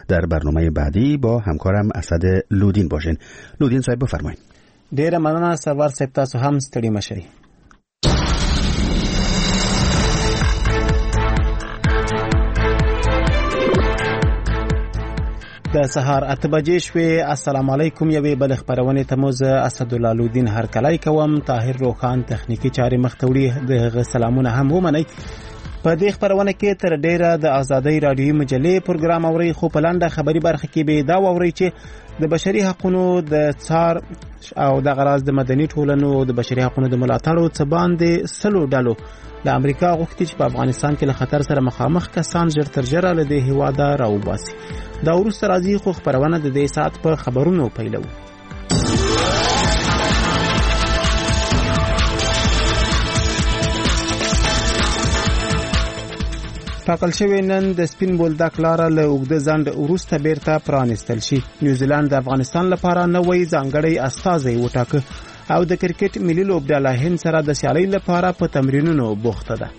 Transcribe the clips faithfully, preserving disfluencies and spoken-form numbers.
در برنامه بعدی با همکارم اسد لودین باشین. لودین صاحب بفرمایید. ډیره مننه سرور صاحب، تاسو هم ستړي مشئ. د سهار اته بجې شوې. السلام علیکم. یوې بل خبرونه ته مو زه اسدالله لودین هرکلی کوم. طاهر روخان تخنیکی چارې مختوړي د سلامونه هم ومنئ. په دې خبرونه کې تر ډیره د آزادۍ رادیوي مجلې پروګرام اوري، خو په لنډه خبري برخه کې به دا اوري چې د بشري حقوقو د څار او د غراض د مدني ټولنو د بشري حقوقو د ملاتړ څخه باندې سلو ډلو د امریکا غوښتي چې په افغانستان کې له خطر سره مخامخ کسان ژر تر ژره له دې هیواده راوباسي. دا وروسته راځي، خو خبرونه د دې ساعت په خبرونو پیلو. ټاکل شوی نن د سپین بولدک لاره له اوږده ځنډ وروسته بیرته پرانستل شي. نیوزیلند د افغانستان لپاره نوی ځانګړی استازی وټاکه او د کرکټ ملي لوبډله هند سره د سیالۍ لپاره په تمرینونو بوخته ده.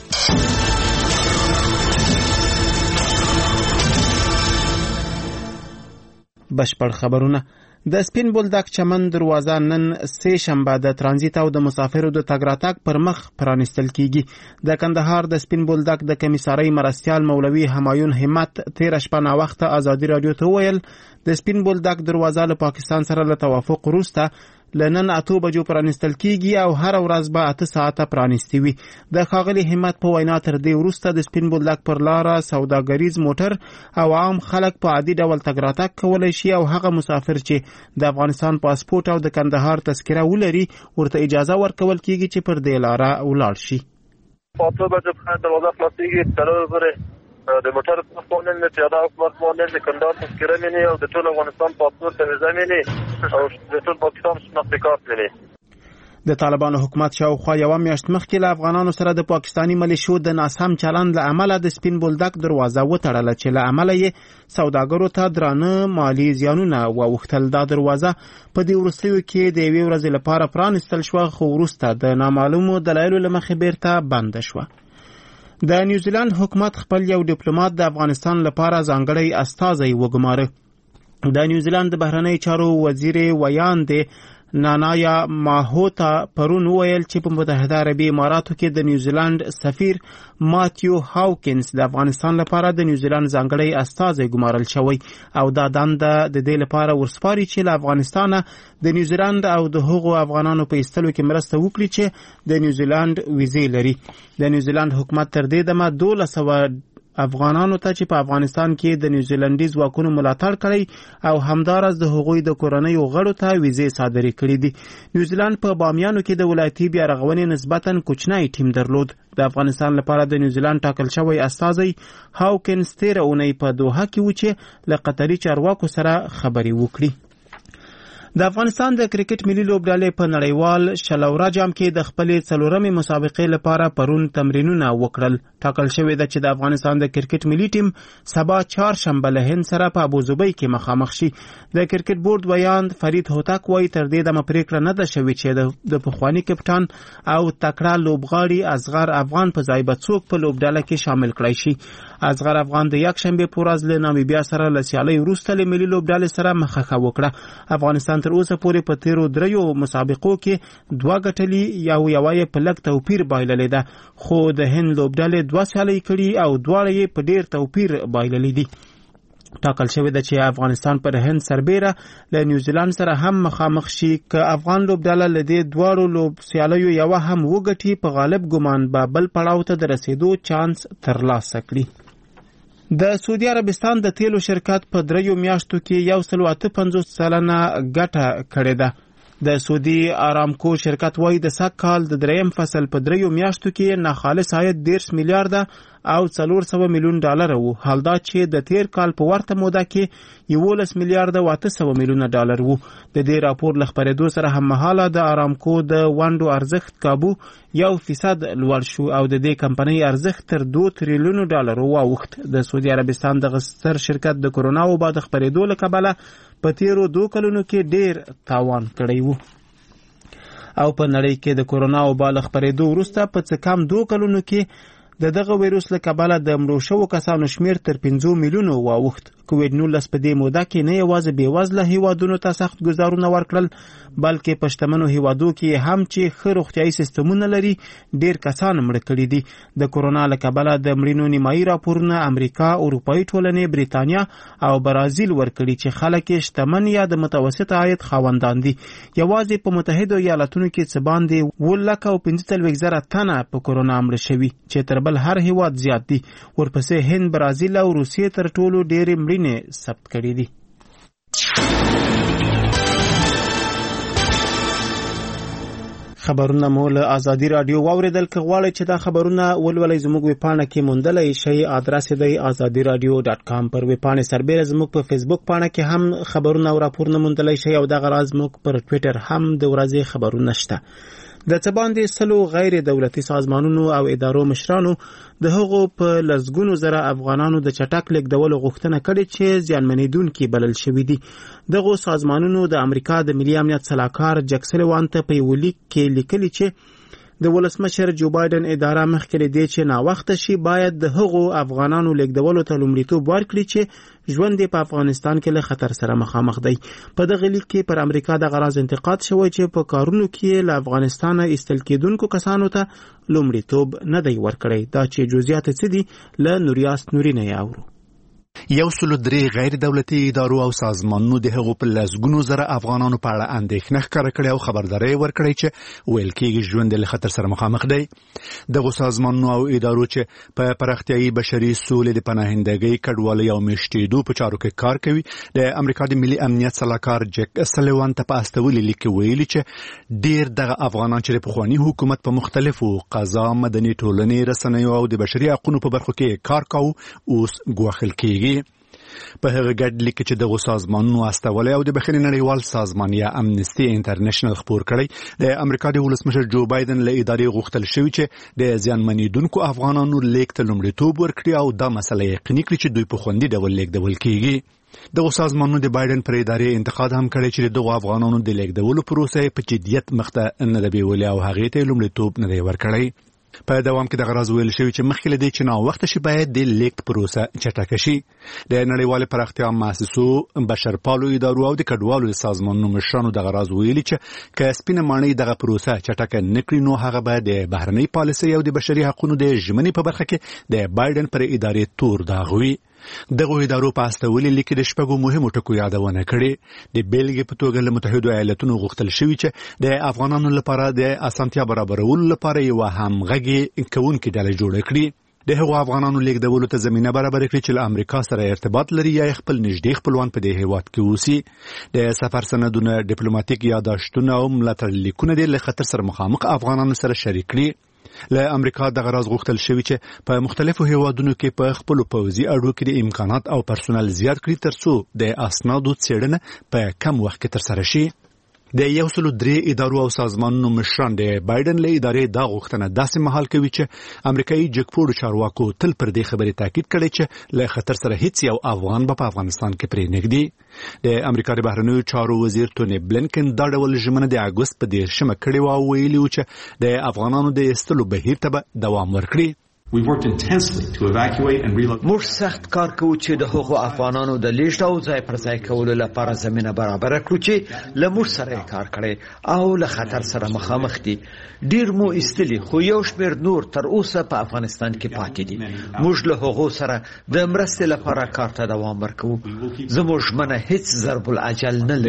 بشپړ خبرونه. د سپین بولدک چمن دروازه نن سه شنبه د ترانزیت او د مسافرو د تګ راتګ پر مخ پرانستل کیږي. د کندهار د سپین بولدک د کمیسارۍ مرستیال مولوي همایون همت تیر شپه نا وخت ازادي رادیو ته ویل د سپین بولدک دروازه له پاکستان سره له توافق وروسته لنن اتو بجو پرانستل کیږي او هر ورځ به اته ساعته پرانستی وي. د ښاغلي همت په وینا تر دې وروسته د سپین بولدک پر لاره سوداګریز موټر او عام خلک په عادي ډول تګ راتګ کولی شي او هغه مسافر چې د افغانستان پاسپورت او د کندهار تذکره ولري ورته اجازه ورکول کیږي چې پر دې لاره ولاړ شي. په اتو بجو دروازه خلاصېږي، څلور پورې د موټر پاسپورت نه پیاده حکومت باندې د کندهار تذکره مینی او د ټول افغانستان پاسپورت ویزه مینی او د ټول پاکستان شناختی کارت مینی. د طالبانو حکومت شاوخوا یوه میاشت مخکې له افغانانو سره د پاکستاني ملیشو د ناسم چلند له امله د سپین بولدک دروازه وتړله چې له امله یې سوداګرو ته درانه مالي زیانونه واوښتل. دا دروازه په دې وروستیو کې د یوې ورځې لپاره پرانستل شوه، خو وروسته د نامعلومو دلایلو له مخې بیرته بنده شوه. د نیوزیلند حکومت خپل یو ډیپلوماټ د افغانستان لپاره ځانګړی استازی وګماره. د نیوزیلند د بهرنی چارو وزیر ویاندې نانایا ماهوتا پرون ویل چې په متحده عربي اماراتو کې د نیوزیلند سفیر ماتیو هاوکینز د افغانستان لپاره د نیوزیلند ځانګړی استازی ګمارل شوی او دا دنده د دې لپاره ورسپاري چې له افغانستانه د نیوزیلند او د هغو افغانانو په ایستلو کې مرسته وکړي چې د نیوزیلند ویزې لري. د نیوزیلند حکومت تر دې دمه دولس سوه افغانانو ته چې په افغانستان کې د نیوزیلندي ځواکونو ملاتړ کړی او همدارس د هغوی د کورنیو غړو ته ویزې صادرې کړې دي. نیوزیلند په بامیانو کې د ولایتي بیا رغونې نسبتاً کوچنی ټیم درلود. د افغانستان لپاره د نیوزیلند ټاکل شوی استازی هاوکینز تیره اونۍ په دوحه کې و چې له قطري چارواکو سره خبرې وکړي. د افغانستان د کرکټ ملي لوبډلې په نړیوال شلورا جام کې د خپلې څلورمې مسابقې لپاره پرون تمرینونه وکړل. ټاکل شوی ده چې د افغانستان د کرکټ ملي ټیم سبا چهارشنبه له هند سره په ابوظبي کې مخامخ شي. د کرکټ بورډ ویاند فرید هوتک وایي تر دې دمه پریکړه نه ده شوې چې د پخواني کپټان او تکړه لوبغاړي اصغر افغان په ځای به څوک په لوبډله کې شامل کړای شي. اصغر افغان د یکشنبه په ورځ له نامیبیا سره له سیالۍ وروسته له ملي لوبډلې سره مخه وکړه. افغانستان تر اوسه پورې په تیرو دریو مسابقو کې دوه ګټلي یو یوه یې په لږ توپیر بایللې ده، خو د هند لوبډلې دوه سیالۍ کړي او دواړه یې په ډیر توپیر بایللې دي. ټاکل شوی ده چې افغانستان پر هند سربیره له نیوزیلند سره هم مخامخ شي. که افغان لوبډله له دې دواړو لوب سیالیو یوه هم وګټي، په غالب ګمان به بل پړاو ته د رسیدو چانس ترلاسه کړي. د سعودي عربستان د تیلو شرکت په دریو میاشتو کې یو سل اته پنځوس سلنه ګټه کړې ده. د سعودي ارامکو شرکت وایي د سږ کال د دریم فصل په دریو میاشتو کې ناخالص عاید دېرش میلیارده او څلور سوه میلیون ډالر وو، حال دا چې د تیر کال په ورته موده کې یولس میلیارده او اته سوه میلیونه ډالر وو. د دې راپور له خپرېدو سره هممهاله د ارامکو د ونډو ارزښت کابو یو فیصد لوړ شو او د دې کمپنۍ ارزښت تر دوه تریلیونو ډالرو واوښت. د سعودي عربستان دغه ستر شرکت د کرونا وبا د خپرېدو له کبله په تیرو دوه کلونو کې ډیر تاوان کړی وو او په نړۍ کې د کرونا وبا له خپرېدو وروسته په څه کم دوه کلونو کې د دغه ویروس له کبله د مړو شوو کسانو شمیر تر پنځو میلیونو واوښت. کووډ نولس په دې موده کې نه یوازې بېوزله هیوادونو ته سخت ګزارونه ورکړل بلکې په شتمنو هیوادو کې هم چې ښه روغتیایي سیستمونه لري ډېر کسان مړه کړي دي. د کورونا له کبله د مړینو نیمایي راپورونه امریکا، اروپایي ټولنې، بریتانیا او برازیل ورکړي چې خلک یې شتمن یا د متوسط عاید خاوندان دي. یوازې په متحدو ایالتونو کې څه باندې اووه لکه او پنځه څلوېښت زره تنه په کورونا مړه شوي چې تر بل هر هیواد زیات دي. ورپسې هند، برازیل او روسیې تر ټولو ډېرې مړینې ثبت کړي دي. خبرونه مو له ازادي رادیو واوریدل. که غواړئ چې دا خبرونه ولولئ زموږ ویبپاڼه کې موندلی شئ. آدرس دی ازادي رادیو ډاټ کام. پر ویبپاڼې سربیره زموږ په فیسبوک پاڼه کې هم خبرونه او راپورونه موندلی شئ او دغه راز موږ پر ټویټر هم د ورځې خبرونه شته. د څه باندې سلو غیر دولتي سازمانونو او ادارو مشرانو د هغو په لسګونو زره افغانانو د چټک لیږدولو غوښتنه کړې چې زیانمنېدونکي بلل شوي دي. دغو سازمانونو د امریکا د ملي امنیت سلاکار جک سلیوان ته په یو لیک کې لیکلي چې د ولسمشر جو بایدن اداره مخکې له دې چې ناوخته شي باید د هغو افغانانو لیږدولو ته لومړیتوب ورکړي چې ژوند یې په افغانستان کې له خطر سره مخامخ دی. په دغه لیک کې پر امریکا د غراض انتقاد شوی چې په کارونو کې له افغانستانه ایستل کېدونکو کسانو ته لومړیتوب نه دی ورکړی. دا چې جزئیات څه دي له نوریاست نوري نه یاورو. یو سلو درې غیر دولتي ادارو او سازمانونو د هغو په لسګونو زره افغانانو په اړه اندېښنه ښکاره کړې او خبرداری ورکړی چې ویل کېږي ژوند له خطر سره مخامخ دی. دغو سازمانونو او ادارو چې په پراختیایي بشري سولې د پناهندګۍ، کډوالۍ او میشتېدو په چارو کې کار کوي د امریکا د ملي امنیت سلاکار جک سلیوان ته په استولي لیک کې ویلي چې ډېر دغه افغانان چې د پخواني حکومت په مختلفو قضا، مدني ټولنې، رسنیو او د بشري حقوقو په برخو کې کار کوي اوس ګواښل کېږي. په هغه ګډ لیک چې دغه سازمانونو استولی او د بخښنې نړیوال سازمان یا امنیستي انټرنیشنل خپور کړی د امریکا د ولسمشر جو بایدن له ادارې غوښتل شوي چې د زیانمنېدونکو افغانانو لیک ته لومړیتوب ورکړي او دا مسله یقیني کړي چې دوی په خوندي ډول لیږدول کېږي. دغه سازمانونو د بایدن پر ادارې انتقاد هم کړی چې دغه افغانانو د لیږدولو پروسه په جدیت مخته نه ده بیولې او هغې ته لومړیتوب نه دی ورکړی. په دوام کې د غراض ویل شوی چې مخکې له دې چې ناوخته شي باید د لیک پروسه چټکه شي. د نړیوال پراختیا مؤسسو، بشرپالو ادارو او د کډوالو سازمانونو مشرانو د غراض ویلي چې که سپینه ماڼۍ دغه پروسه چټکه نکړي نو هغه به د بهرنۍ پالیسۍ او د بشري حقوقو د ژمنې په برخه کې د بایدن پر ادارې تور داغ وي. دغه ادارو په استولي لیک د شپږو مهمو ټکو یادونه کړې. د بیلګې په توګه له متحدو ایالتونو غوښتل شوي چې د افغانانو لپاره د اسانتیا برابرولو لپاره یو همغږي کوونکې ډله جوړه کړي. د هغو افغانانو لیږدولو ته زمینه برابر کړي چې له امریکا سره ارتباط لري یا خپل نږدې خپلوان په دې هیواد کې اوسي. د سفر سندونه، ډیپلوماټیک یاداشتونه او ملاتړ لیکونه د له خطر سره مخامخ افغانانو سره شریک کړي. له امریکا د غراض غوښتل شوی چې په مختلفو هیوادونو کې په خپل پوځي اړو کې د امکانات او پرسونل زیات کړي ترڅو د اسنادو څېړنه په کم وخت کې ترسره شي. د یو سلو درې ادارو او سازمانونو مشران د بایدن له ادارې دا غوښتنه داسې مهال کوي چې امریکایي جګپوړو چارواکو تل پر دې خبرې تاکید کړی چې له خطر سره هیڅ یو افغان به په افغانستان کې پرې نږدي. د امریکا د بهرنیو چارو وزیر ټوني بلنکن دا ډول ژمنه د اګوست په دېرشمه کړې وه او ویلي و چې د افغانانو د ایستلو بهیر ته به دوام ورکړي. موږ سخت کار کوو چې د هغو افغانانو د لیږد او ځای پر ځای کولو لپاره زمینه برابره کړو چې له موږ سره کار کړي او له خطر سره مخامخ دي. ډیر مو ایستلي خو یو شمېر نور تر اوسه په افغانستان کې پاتې دي. موږ له هغو سره د مرستې لپاره کار ته دوام ورکوو. زموږ ژمنه هیڅ ضرب العجل نه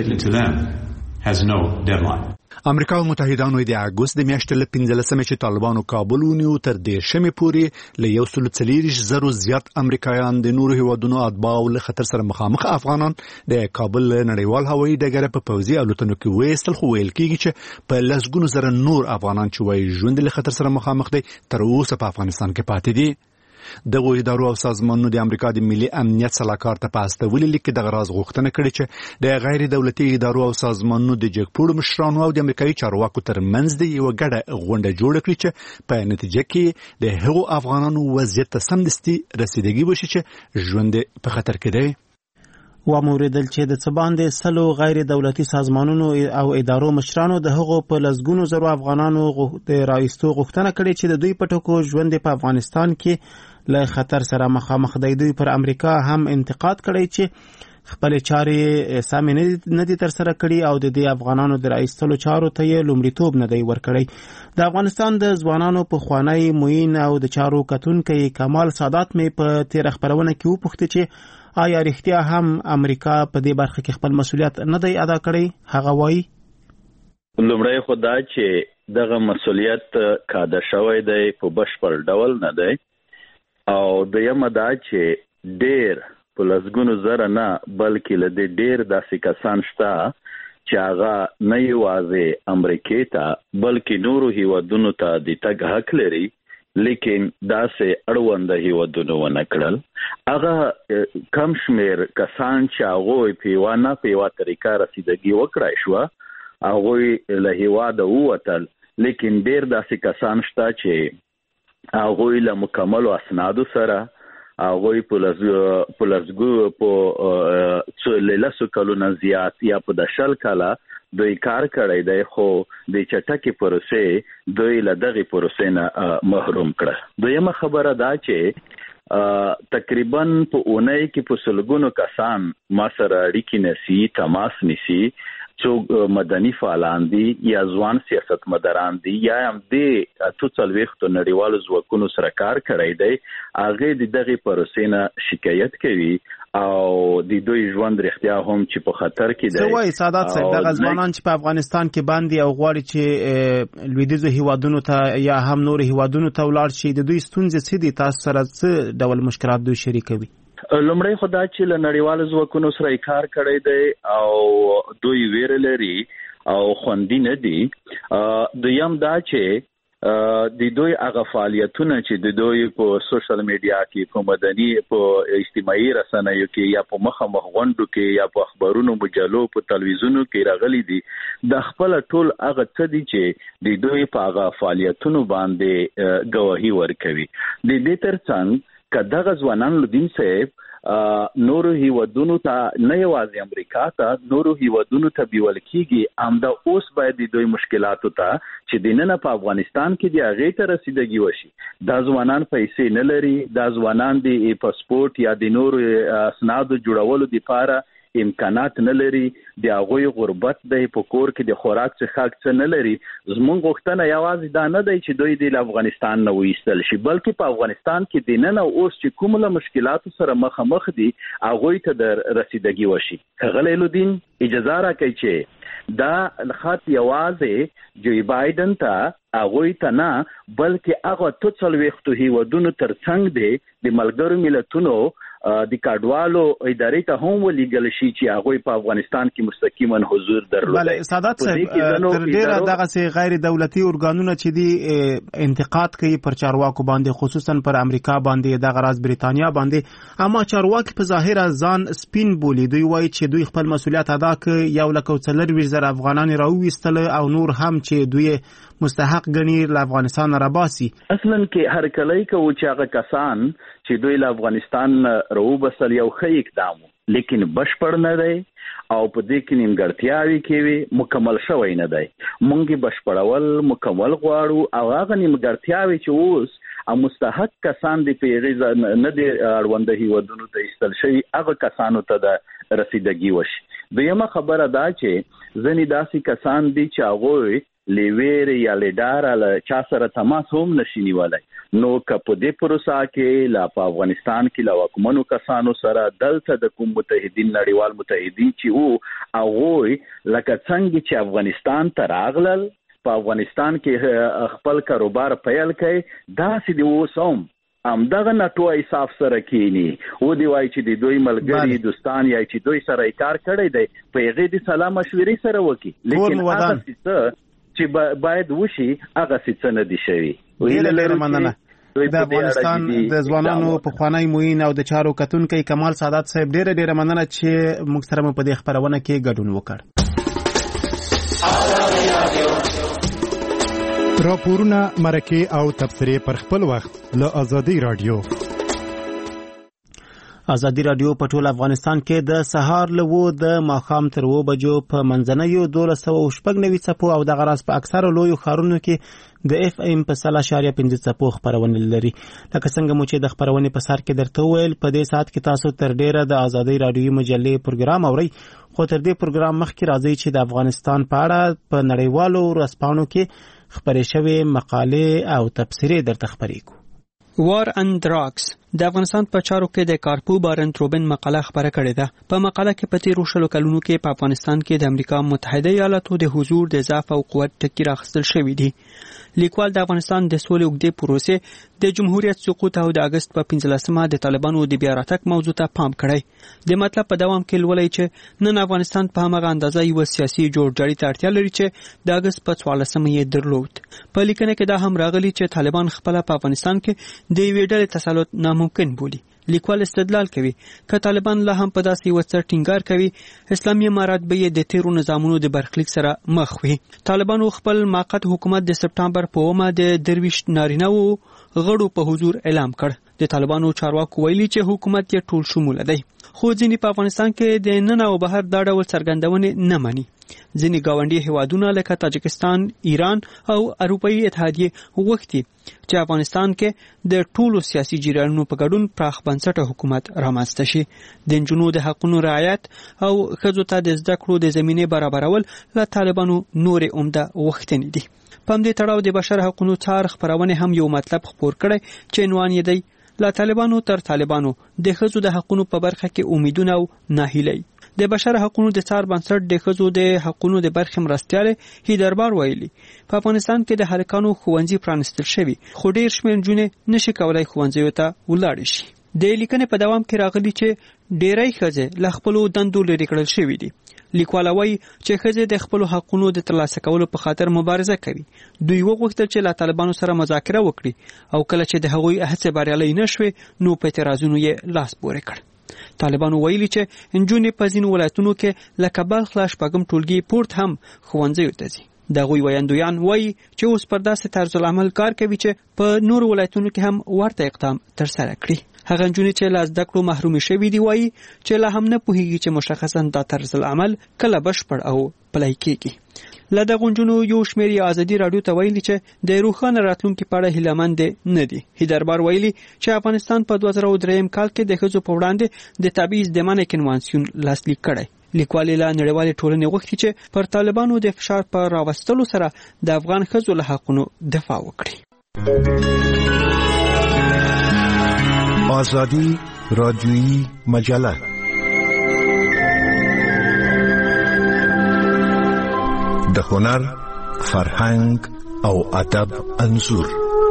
لري. امریکا او متحدانو د اګوست د میاشتې له پنځلسمې چې طالبانو کابل ونیو تر دېرشمې پورې له یو سلو څلېرویشت زرو زیات امریکایان د نورو هیوادونو اتباع له خطر سره مخامخ افغانان د کابل نړیوال هوایي ډګر په پوځي الوتنو کې وایستل. خو ویل کېږي چې په لسګونو زره نور افغانان چې وایي ژوند له خطر سره مخامخ دی تر اوسه په افغانستان کې پاتې دي. دغه ادارو او سازمانونو د امریکا د ملي امنیت سلاکار ته په استولي لیک کې د غراض غوښتنه کړې چې د غیر دولتي ادارو او سازمانونو د جګپوړو مشرانو او د امریکایي چارواکو ترمنځ د یوه ګډه غونډه جوړه کړي چې په نتیجه کې د هغو افغانانو وضعیت ته سمدستي رسیدګي وشي چې ژوند په خطر کې دی. وموریدل چې د څه باندې سلو غیر دولتي سازمانونو او ادارو مشرانو د هغو په لسګونو زرو افغانانو د راایستو غوښتنه کړې چې د دوی په ټکو ژوند په افغانستان کې له خطر سره مخامخ دی. دوی پر امریکا هم انتقاد کړی چې خپل چارې سمې نه دي تر سره کړي او د دې افغانانو د راایستلو چارو ته یې لومړیتوب نه دی ورکړی. د افغانستان د ځوانانو پخوانی معین او د چارو کتونکی کمال سادات مې په تیر خبرونه کې وپوښتنه چې آیا رښتیا هم امریکا په دې برخه کې خپل مسولیت نه دی ادا کړی؟ هغه وایي لومړی خو دا چې دغه مسولیت کاده شوی دی په بشپړ ډول نه دی او دویمه دا چې ډېر په لسګونو زره نه بلکې له دې ډېر داسې کسان شته چې هغه نه یوازې امریکې ته بلکې نورو هیوادونو ته د تګ حق لري لیکن داسې اړونده هیوادونه ونه کړل. هغه کم شمېر کسان چې هغوی په یوه نه په یوه طریقه رسیدګي وکړای شوه هغوی له هیواده ووتل، لیکن ډېر داسې کسان شته چې هغوی له مکملو اسنادو سره هغوی په لسګو په لسو کلونو زیات یا په د شل کاله دوی کار کړی دی خو د چټکې پروسې دوی له دغې پروسې نه محروم کړه. دویمه خبره دا چې تقریبا په اونۍ کې په سلګونو کسان ما سره اړیکې نیسي، تماس نیسي، څوک مدني فعالان دي یا ځوان سیاستمداران دي یا هم د اتو څلوېښتو نړیوالو ځواکونو سره کار کړی دی، هغې د دغې پروسې نه شکایت کوي او د دوی ژوند رښتیا هم چې په خطر کې دی. څه وایي سادات صاحب دغه ځوانان چې په افغانستان کې باندې او غواړي چې لویدیځو هیوادونو ته یا هم نورو هیوادونو ته ولاړ شي، د دوی ستونزې څه دي؟ تاسو سره څه ډول مشکلات دوی شریکوي؟ لومړی خو دا چې له نړیوالو ځواکونو سره یې کار کړی دی او دوی ویره لري او خوندي نه دي. دویم دا چې د دوی هغه فعالیتونه چې د دوی په سوشل میډیا کې په مدني په اجتماعي رسنیو کې یا په مخامخ غونډو کې یا په اخبارونو مجلو په تلویزیونو کې راغلي دي، د خپل ټول هغه څه دي چې د دوی په هغه فعالیتونو باندې ګواهي ورکوي. د دې ترڅنګ که دغه ځوانان لودین صاحب نورو هیوادونو ته نه یوازې امریکا ته نورو هیوادونو ته بیول کېږي، همدا اوس باید د دوی مشکلاتو ته چې دننه په افغانستان کې د هغې ته رسیدګي وشي. دا ځوانان پیسې نه لري، دا ځوانان د پاسپورت یا د نورو اسنادو جوړولو دپاره امکانات نه لري، د هغوی غربت دی، په کور کې د خوراک څښاک څه نه لري. زموږ غوښتنه یوازې دا نه دی چې دوی د افغانستان نه وایستل شي، بلکې په افغانستان کې دننه اوس چې کوم له مشکلاتو سره مخامخ دي هغوی ته د رسیدګي وشي. ښاغلی لودین اجازه راکړئ چې دا خط یوازې جو بایدن ته هغوی ته نه بلکې هغه اتو څلوېښتو هیوادونو تر څنګ دی د ملګرو ملتونو د کډوالو ادارې ته هم ولیږل شي چې هغوی په افغانستان کې مستقیما حضور درلودی. بله سادات صاحب تر ډیره دغسې غیر دولتي ارګانونه چې دي انتقاد کوي پر چارواکو باندې، خصوصا پر امریکا باندې، دغه راز بریتانیا باندې، اما چارواکي په ظاهره ځان سپین بولي. دوی وایي چې دوی خپل مسولیت ادا کړ، یو لک او څلرویشت زره افغانان راوویستل او نور هم چې دوی مستحق ګڼي له افغانستان راباسي. اصلا کې هر کله کوو چې هغه کسان چې دوی له افغانستان راوبسل یو ښه اقدام لیکن بشپړ نه دی او په دې کې نیمګړتیاوې کوي، مکمل شوی نه دی. موږ یې بشپړول مکمل غواړو او هغه نیمګړتیاوې چې اوس او مستحق کسان دي په هغې نه دي اړونده هیوادونو ته ایستل شوي، هغه کسانو ته د رسیدګي وشي. دویمه خبره دا چې ځینې داسې کسان دي چې هغوی لیویرې یا لیډاره له چا سره تماس هم نشي نیولی، نو که په دې پروسه کې لا په افغانستان کې له واکمنو کسانو سره دلته د کوم متحدین نړیوال متحدین چې وو هغوی لکه څنګه چې افغانستان ته راغلل په افغانستان کې خپل کاروبار پیل کړي، داسې د اوس هم همدغه نټو انصاف سره کینی و دی وای چې د دوی ملګری دوستان یا چې دوی سره کار کړی دی په هغې د سلا مشورې سره وکړي، لیکن هغه څه چې باید وشي هغه څه نه دي شوي. ډېره مننه. د افغانستان د ځوانانو پخوانی معین او د چارو کتونکی کمال سادات صاحب، ډېره ډېره مننه چې موږ سره مو په دې خپرونه کې ګډون وکړ. راپورونه، مرکې او تبصرې پر خپل وخت له آزادۍ رادیو. ازادي رادیو په ټول افغانستان کې د سهار له و د ماښام تر و بجو په منځنیو دولس سوه شپږ نوي څپو او د غراس په اکثره لویو ښارونو کې د اف ام په سل اشاریه پنځه څپو خپرونه لري. لکه څنګه مو چې د خپرونې په سر کې درته وویل، په دې ساعت کې تاسو تر ډیره د ازادي رادیو مجلې پروګرام اورئ، خو تر دې پروګرام مخکې راځي چې د افغانستان په اړه په نړیوالو ورځپاڼو کې خپرې شوې مقالې او تبصرې درته خپرې کړو. وار اند ډراګز د افغانستان په چارو کې د کارپو بارنت روبن مقاله خبره کړې ده. په مقاله کې په تیرو شلو کلونو کې په افغانستان کې د امریکا متحده ایالاتو د حضور د ضعف او قوت ټکي راخیستل شوي دي. لیکوال د افغانستان د سولې اوږدې پروسې، د جمهوریت سقوط او د اګست په پنځلسمه د طالبانو د بیا راتګ موضوع ته پام کړی. د مطلب په دوام کې لولای چې نن افغانستان په همغه اندازه یو سیاسي جوړجاړي ته اړتیا لري چې د اګست په څوارلسمه یې درلود. په لیکنه کې دا هم راغلی چې طالبان خپل په افغانستان کې د یوې ډلې تسلط ناممکن بولي. لیکوال استدلال کوي که طالبان لا هم په داسې یو څه ټینګار کوي، اسلامي امارات به یې د تیرو نظامونو د برخلیک سره مخ وي. طالبانو خپل موقت حکومت د سپټمبر په اومه د درویش نارینه وو غړو په حضور اعلان کړ. د طالبانو چارواکو ویلي چې حکومت یې ټول شموله دی، خو ځینې په افغانستان کې د نن او بهر دا ډول څرګندونې نه مني. ځینې ګاونډي هیوادونه لکه تاجکستان، ایران او اروپایي اتحادیه غوښتي چې افغانستان کې د ټولو سیاسي جریانونو په ګډون پراخ بنسټه حکومت رامنځته شي. د نجونو د حقونو رعایت او ښځو ته د زده کړو د زمینې برابرول له طالبانو نورې عمده غوښتنې دي. په همدې تړاو د بشر حقونو څار خپرونې هم یو مطلب خپور کړی چې عنوان یې دی له طالبانو تر طالبانو د ښځو د حقونو په برخه کې امیدونه او ناهیلۍ. د بشر حقونو د څار بنسټ د ښځو د حقونو د برخې مرستیال هیدربار ویلي په افغانستان کې د هلکانو ښوونځي پرانستل شوي، خو ډیر شمېر نجونې نشي کولای ښوونځیو ته ولاړې شي. د لیکنې په دوام کې راغلي چې ډیری ښځې له خپلو دندو لرې کړل شوي دي. لیکوال وایي چې ښځې د خپلو حقونو د ترلاسه کولو په خاطر مبارزه کوي. دوی وغوښتل چې له طالبانو سره مذاکره وکړي او کله چې د هغوی هڅې بریالۍ نه شوې نو په اعتراضونو یې لاس پورې کړ. طالبانو ویلي چې نجونې په ځینو ولایتونو کې لکه بلخ لا شپږم ټولګي پورت هم ښوونځیو ته ځي. د هغوی ویاندویان وایي چې اوس پر داسې طرز العمل کار کوي چې په نورو ولایتونو کې هم ورته اقدام ترسره کړي. هغه نجونې چې له زده کړو محرومې شوي دي وایي چې لا هم نه پوهېږي چې مشخصا دا طرز العمل کله بشپړ او پلی کېږي. له دغو نجونو یو شمېر یې ازادي راډیو ته ویلي چې د روښانه راتلونکي په اړه هیلهمند نه دي. هیدربار ویلي چې افغانستان په دوه زره دریم کال کې د ښځو په وړاندې د تبعیض د منع کنوانسیون لاسلیک کړی. لیکوال له نړیوالې ټولنې غوښتي چې پر طالبانو د فشار په راوستلو سره د افغان ښځو له حقونو دفاع وکړي. آزادی رادیویی مجله د هنر، فرهنګ او ادب انځور.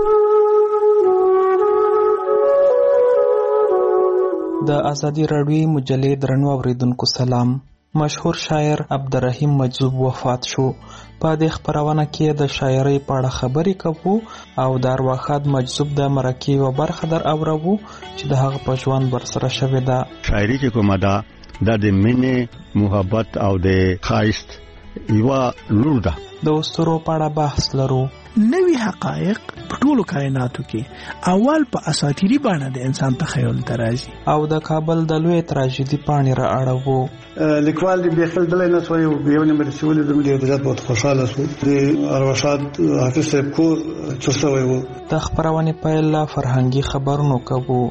د آزادی رادیویی مجلې درنو اوریدونکو سلام. مشهور شاعر عبدالرحیم مجذوب وفات شو. په دې خبرونه کې د شاعرۍ په اړه خبرې کوو او د ارواښاد مجذوب د مرکې یوه برخه در اورو چې د هغه په ژوند ورسره شوې ده. شاعري چې کومه ده دا د مینې، محبت او د ښایست یوه لور ده. د اسطورو په اړه بحث لرو. نوی حقایق په ټولو کائناتو کې اول په اساطیري بڼه د انسان تخیل ته راځي. او د کابل د لوی تراژیدي پاڼې را اړوو. لیکوال د بیخل دلای نه سوی یو نمبر سیول د ملي ادبیات په خوشاله سو د ارواښاد حافظ صاحب کور چرسوي وو. د خبرونې په اړه فرهنګي خبرونه کوو.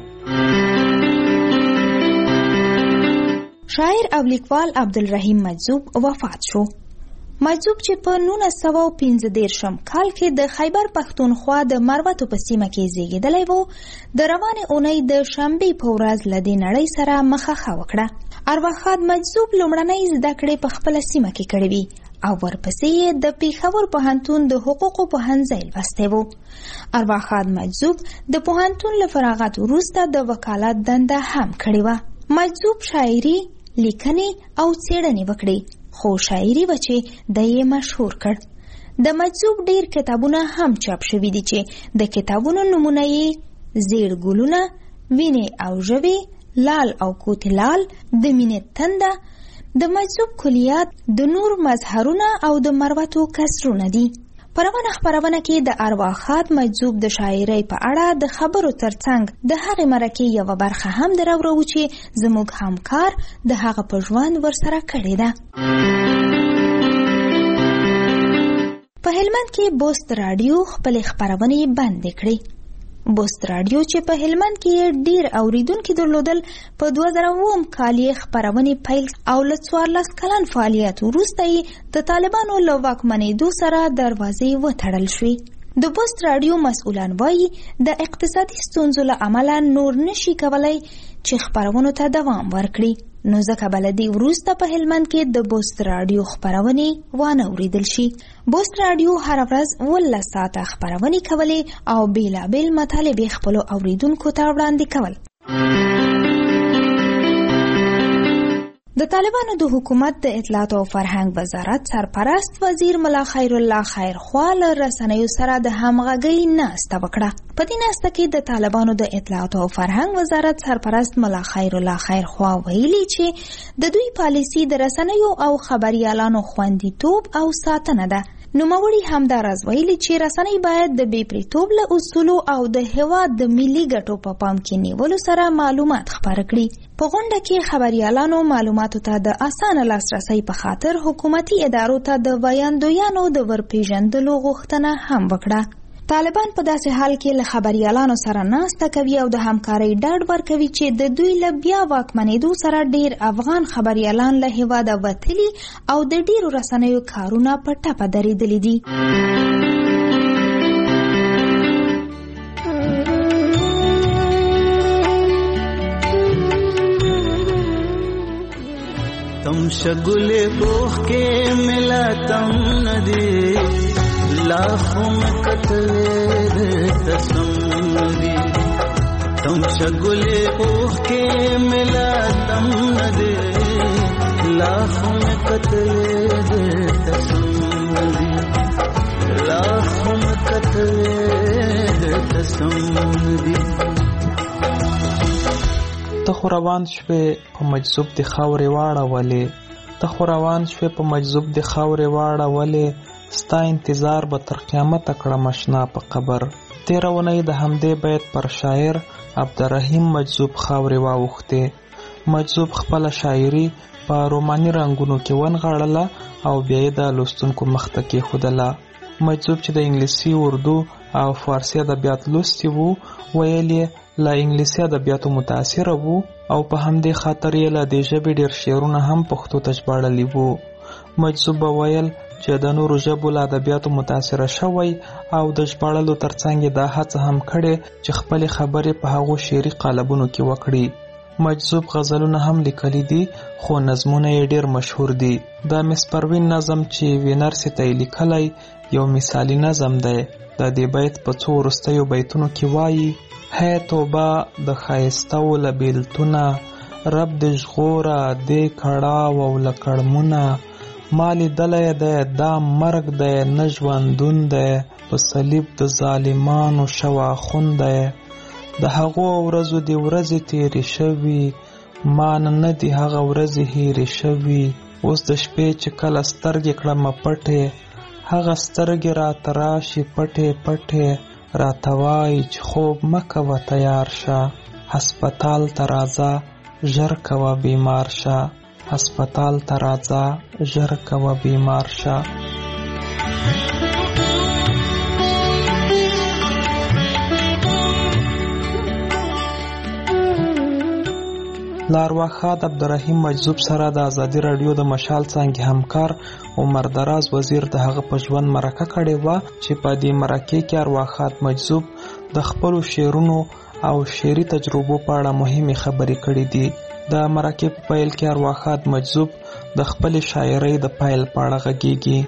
شاعر او لیکوال عبدالرحیم مجذوب وفات شو. مجذوب چې په نولس سوه پنځه دېرشم کال کې د خیبر پښتونخوا د مروتو په سیمه کې زیږېدلی و، د روانې اونۍ د شنبې په ورځ له دې نړۍ سره مخه وکړه. ارواښاد مجذوب لومړنۍ زده کړې په خپله سیمه کې کړې وي او ورپسې یې د پېښور پوهنتون د حقوقو پوهنځی لوستی و. ارواښاد مجذوب د پوهنتون له فراغت وروسته د وکالت دنده هم کړې وه. مجذوب شاعري، لیکنې او څېړنې وکړې، خو شاعري به چې د یې مشهور کړ. د مجذوب ډیر کتابونه هم چاپ شوي دي چې د کتابونو نومونه یې زیړ ګلونه، وینې او ژبې، لال او کوتلال، د مینې تنده، د مجذوب کلیات، د نور مظهرونه او د مروتو کسرونه دي. په روانه خپرونه کې د ارواښاد مجذوب د شاعرۍ په اړه د خبرو ترڅنګ د هغې مرکې یوه برخه هم دراوړو چې زموږ همکار د هغه په ژوند ورسره کړې ده. په هلمند کې بوست راډیو خپلې خپرونې بندې کړې. بوست راډیو چې په هلمند کې ډیر اوریدونکي درلودل په دوه زره اووم کال یې خپرونې پیل او له څوارلس کلن فعالیت وروسته یې د طالبانو له واکمنېدو سره دروازې وتړل شوې. د بوست راډیو مسؤلان وایي د اقتصادي ستونزو له امله نور نشي کولای چې خپرونو ته دوام ورکړي، نو ځکه بلدي وروسته په هلمند کې د بوست راډیو خپرونې وانه اوریدل شي. بوست راډیو هر ورځ اوولس ساعته خپرونې کولې او بیلابیل مطالبې خپلو اوریدونکو ته وړاندې کول. د طالبانو د حکومت د اطلاعات او فرهنګ وزارت سرپرست وزیر ملا خیر الله خیرخوا له رسنیو سره د همغږۍ ناسته وکړه. په دې ناسته کې د طالبانو د اطلاعات او فرهنګ وزارت سرپرست ملا خیر الله خیرخوا ویلي چې د دوی پالیسي د رسنیو او خبريالانو خوندیتوب او ساتنه ده. نوموړي همداراز ویلي چې رسنۍ باید د بې پرېتوب له اصولو او د هېواد د ملي ګټو په پام کې نیولو سره معلومات خپاره کړي. په غونډه کې خبريالانو معلوماتو ته د اسانه لاسرسي په خاطر حکومتي ادارو ته د ویاندویانو د ورپېژندلو غوښتنه هم وکړه. طالبان په داسې حال کې له خبريالانو سره ناسته کوي او د همکارۍ ډاډ ورکوي چې د دوی له بیا واکمنېدو سره ډیر افغان خبريالان له هېواده وتلي او د ډیرو رسنیو کارونه په ټپه درېدلي دي. تم شگلے اوخ کے ملا تم ندی لاخوں میں قتل تسمری تم شگلے اوخ کے ملا تم ندی لاخوں میں قتل تسمری لاخوں میں قتل تسمری. ته خو روان شوې په مجذوب د خاورې واړولې ته خو روان شوې په مجذوب د خاورې واړولې ستا انتظار به تر قیامته کړم اشنا په قبر. تېره اونۍ د همدې بیت پر شاعر عبدالرحیم مجذوب خاورې واوښتې. مجذوب خپله شاعري په روماني رنګونو کې ونغاړله او بیا یې د لوستونکو مخ ته کېښودله. مجذوب چې د انګلیسي، اردو او فارسي ادبیات لوستي وو ویل یې له انګلیسي ادبیاتو متاثره وو او په همدې خاطر یې له دې ژبې ډېر شعرونه هم پښتو ته ژباړلي وو. مجذوب به ویل چې د نورو ژبو له ادبیاتو متاثره شوی او د ژباړلو ترڅنګ یې دا هڅه هم کړې چې خپلې خبرې په هغو شعري قالبونو کې وکړي. مجذوب غزلونه هم لیکلي دي خو نظمونه یې ډېر مشهور دي. د مس پروین نظم چې وینرسي ته یې لیکلی یو مثالي نظم دی. د دې بیت په څو وروستیو بیتونو کې وایي: هی توبه د ښایستهو له بیلتونه رب د ژغوره دې کړاو او له کړمونه ما لیدلی دی دا مرګ دی نه ژوندون دی په صلیب د ظالمانو شوه خون دی د هغو ورځو د ورځې تېرې شوي ما نه نه دي هغه ورځې هېرې شوي اوس د شپې چې کله سترګې کړمه پټې هغه سترګې راته راشي پټې پټې راته وایي چې خوب مه کوه تیار شه هسپتال ته راځه ژر کوه بیمار شه هسپتال ته راځه ژر کوه بیمار شه. له ارواښاد عبدالرحیم مجذوب سره د ازادي راډیو د مشال څانګې همکار عمر دراز وزیر د هغه په ژوند مرکه کړې وه چې په دې مرکې کې ارواښاد مجذوب د خپلو شعرونو او شعري تجربو په اړه مهمې خبرې کړې دي. د مرکې په پیل کې ارواښاد مجذوب د خپلې شاعرۍ د پیل په اړه غږیږي.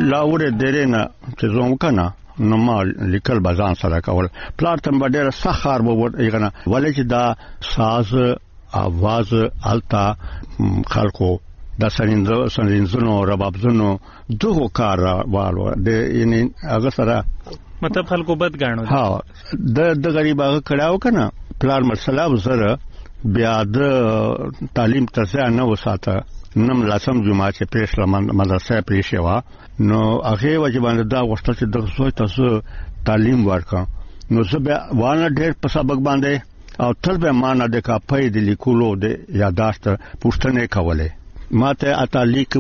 لاور درې نه چې زوم کنه نو ما لیکل بازان سره کول پلار تم ډېر سخر وو یغنه ولې چې دا ساز आवाज التا خلکو د سرینځو سرینځونو ربابزونو دغه کار والو د یعنی هغه سره مطلب خلکو بد غاڼو ها د د غریب هغه کړهو کنه پلار مرسلا وزره بیا د تعلیم ترڅ نه وساته نم لاسم جمعه چې پېښ مدرسې پېښه وا نو هغه وجبان دا وشته چې د سوی تاسو تعلیم ورکا نو زه به وانه ډېر په سبق باندې او تل به معنا د کا پې د لیکلو د یاداشت پوښتنه کوله ماته اته لیک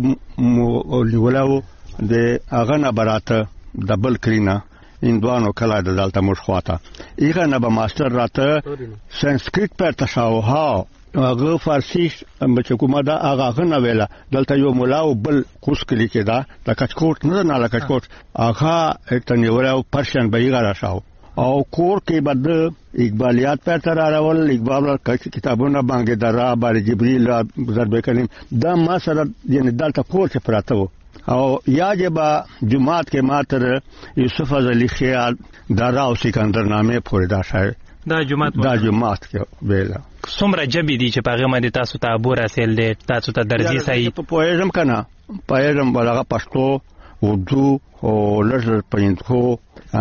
ولو د هغه نه براته دبل کرینا اندوانو کله د دالته مشخواته ایغه نه به ماستر راته سانسکریت پر تشاو ها هغه فارسی چې کومه دا هغه نه ویله دلته یو مولا او بل کوس کلی کې دا د کچکوټ نه نه لکچکوټ هغه تنیوراو پرشن به یې راښاو او کور کې بد اقبالیات پر تر راول اقبال کتابونه باندې درا بار جبريل ضرب کریم دا ما سره یعنی دلته کور کې پراته وو او یاجبا جمعات کې ماتر یوسف علی خیال درا او سکندر نامه پورې دا شای دا جمعات دا جمعات کې ویلا څومره جبې دي چې پاغه باندې تاسو ته ابو راسل دي تاسو ته درځي صحیح په پوهیږم کنه پوهیږم ولغه پښتو اردو او لږ پښتو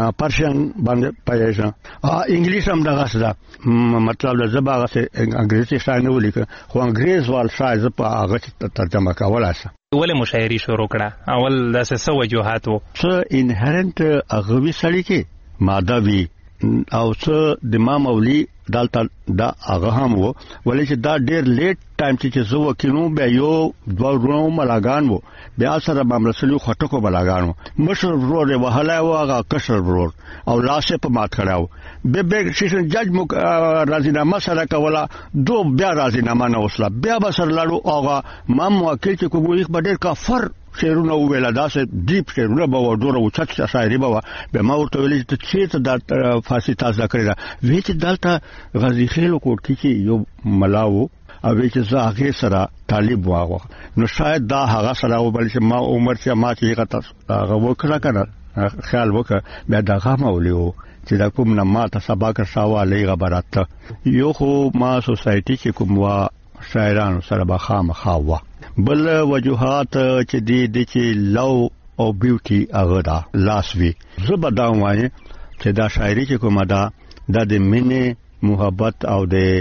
پرشن باندې پوهیږم ا انګلیش هم دغه څه مطلب له زباغه سه انګریزي شای نه ولیکه خو انګریز وال شای ز په هغه ترجمه کولای شي ولې مشاعري شروع کړه اول داسې څه وجوهات وو څه انهرنت اغوي سړی کې ماده وی او څه د ما مولي دالته دا هغه هم وو ولې چې دا ډېر لیټ ټایم چې زه وکینو به یو دوه ورو ملاګان وو بیا سره بامرسلو خټکو بلاګانو مشر ورور وهله او هغه کشر ورور او لاسه په مات کړاو به به سیشن جج مو راځینامه سره کوله دو بیا راځینامه نه وسله بیا به سره لاړو هغه ما موکل چې کوم یو ډېر کافر شیرونه ویل دا سه ډیپ شیرونه به ودوره او چت شاعري به به ما ورته ویل چې چې د فارسی تاسو کړی دا وی چې دلته غزي خېلو کوټ کې یو ملاو او چې زه هغه سره طالب واغو نو شاید دا هغه سره و بل چې ما عمر چې ما چې هغه وکړه کنه خیال وکړه بیا دا غما ولیو چې دا کوم نه ما ته سبا کړ شاواله غبرات یو خو ما سوسايټي کې کوم وا شاعرانو سره به خام خاوه بل وجوهات چې دي د چې لو او بیوټي هغه دا لاسوي زبر دا وایي چې دا شاعري چې کومه دا د مینه محبت او د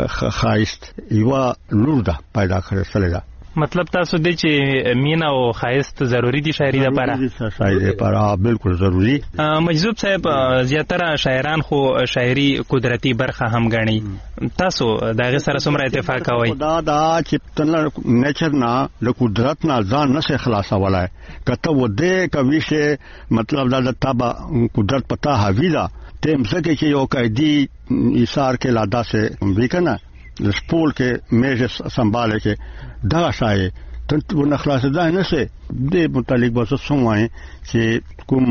خایست یو لور ده پیدا کړل شوی مطلب تاسو دې چې مینا او خایست ضروری دي شاعري لپاره شاعري لپاره بالکل ضروری مجذوب صاحب زیاتره شاعران خو شاعري قدرتي برخه هم غني تاسو دغه سره څومره اتفاق کوي دا دا چې تل نیچر نه له قدرت نه ځان نشه خلاصولای کته و دې کوي چې مطلب دا د تابع قدرت پتا حوی دا تم څه کې یو قیدی ایثار کې لادا سے وکنه سپول کې میجه سنباله کې دا شای ته ونه خلاص ده نه سه د متعلق بس سموای چې کوم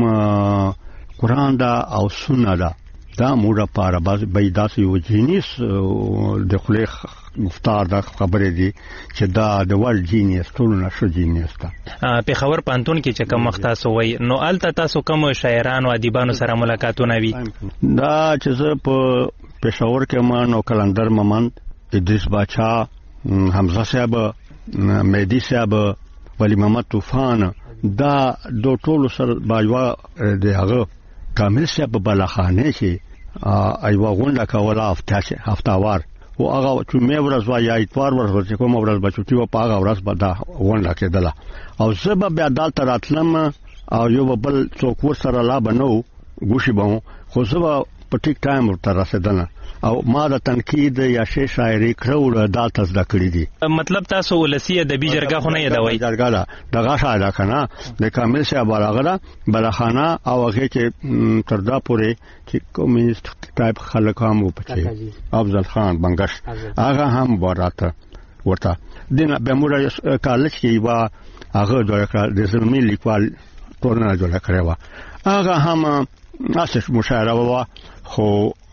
قران دا او سنت دا دا موږ لپاره باز بيداسي او جینیس د خلیق مفتار دا خبره دي چې دا د ول جینیس ټول نه شو جینیس تا په خبر پانتون کې چې کوم مختص وای نو الته تاسو کوم شاعران او ادیبانو سره ملاقاتونه وی دا چې زه په پېښور کې ما نو کلندر ممن ادریس باچا حمزه صاحب مهدی صاحب ولی محمد طوفان دا دو ټول سره بایوا د هغه کامل صاحب بلاخانه شي ایوا غونډه کوله هفته هفتهوار او هغه چې مې ورځ وای اتوار ورځ چې کوم ورځ بچوټي و پاغه ورځ به دا غونډه کېدله او سبب بیا دالته راتلم او یو بل څوک ور سره لا بنو ګوشي به خو سبا په ټیک ټایم ورته رسیدنه او ما د تنقید یا شی شاعري کړو دالته زده کړې دي مطلب تاسو ولسی د بیجرګه خو نه یادوي جرګه دا دغه شاعر کنه د کامل شه بالاغه بلاخانه او هغه کې تردا پورې چې کمیونست ټایپ خلک هم وپچي افضل خان بنگش هغه هم ورته ورته دنه به موږ کالج کې وا هغه جوړ کړ د زمي لیکوال ټولنه جوړ کړو هغه هم اساس مشاعره وا خو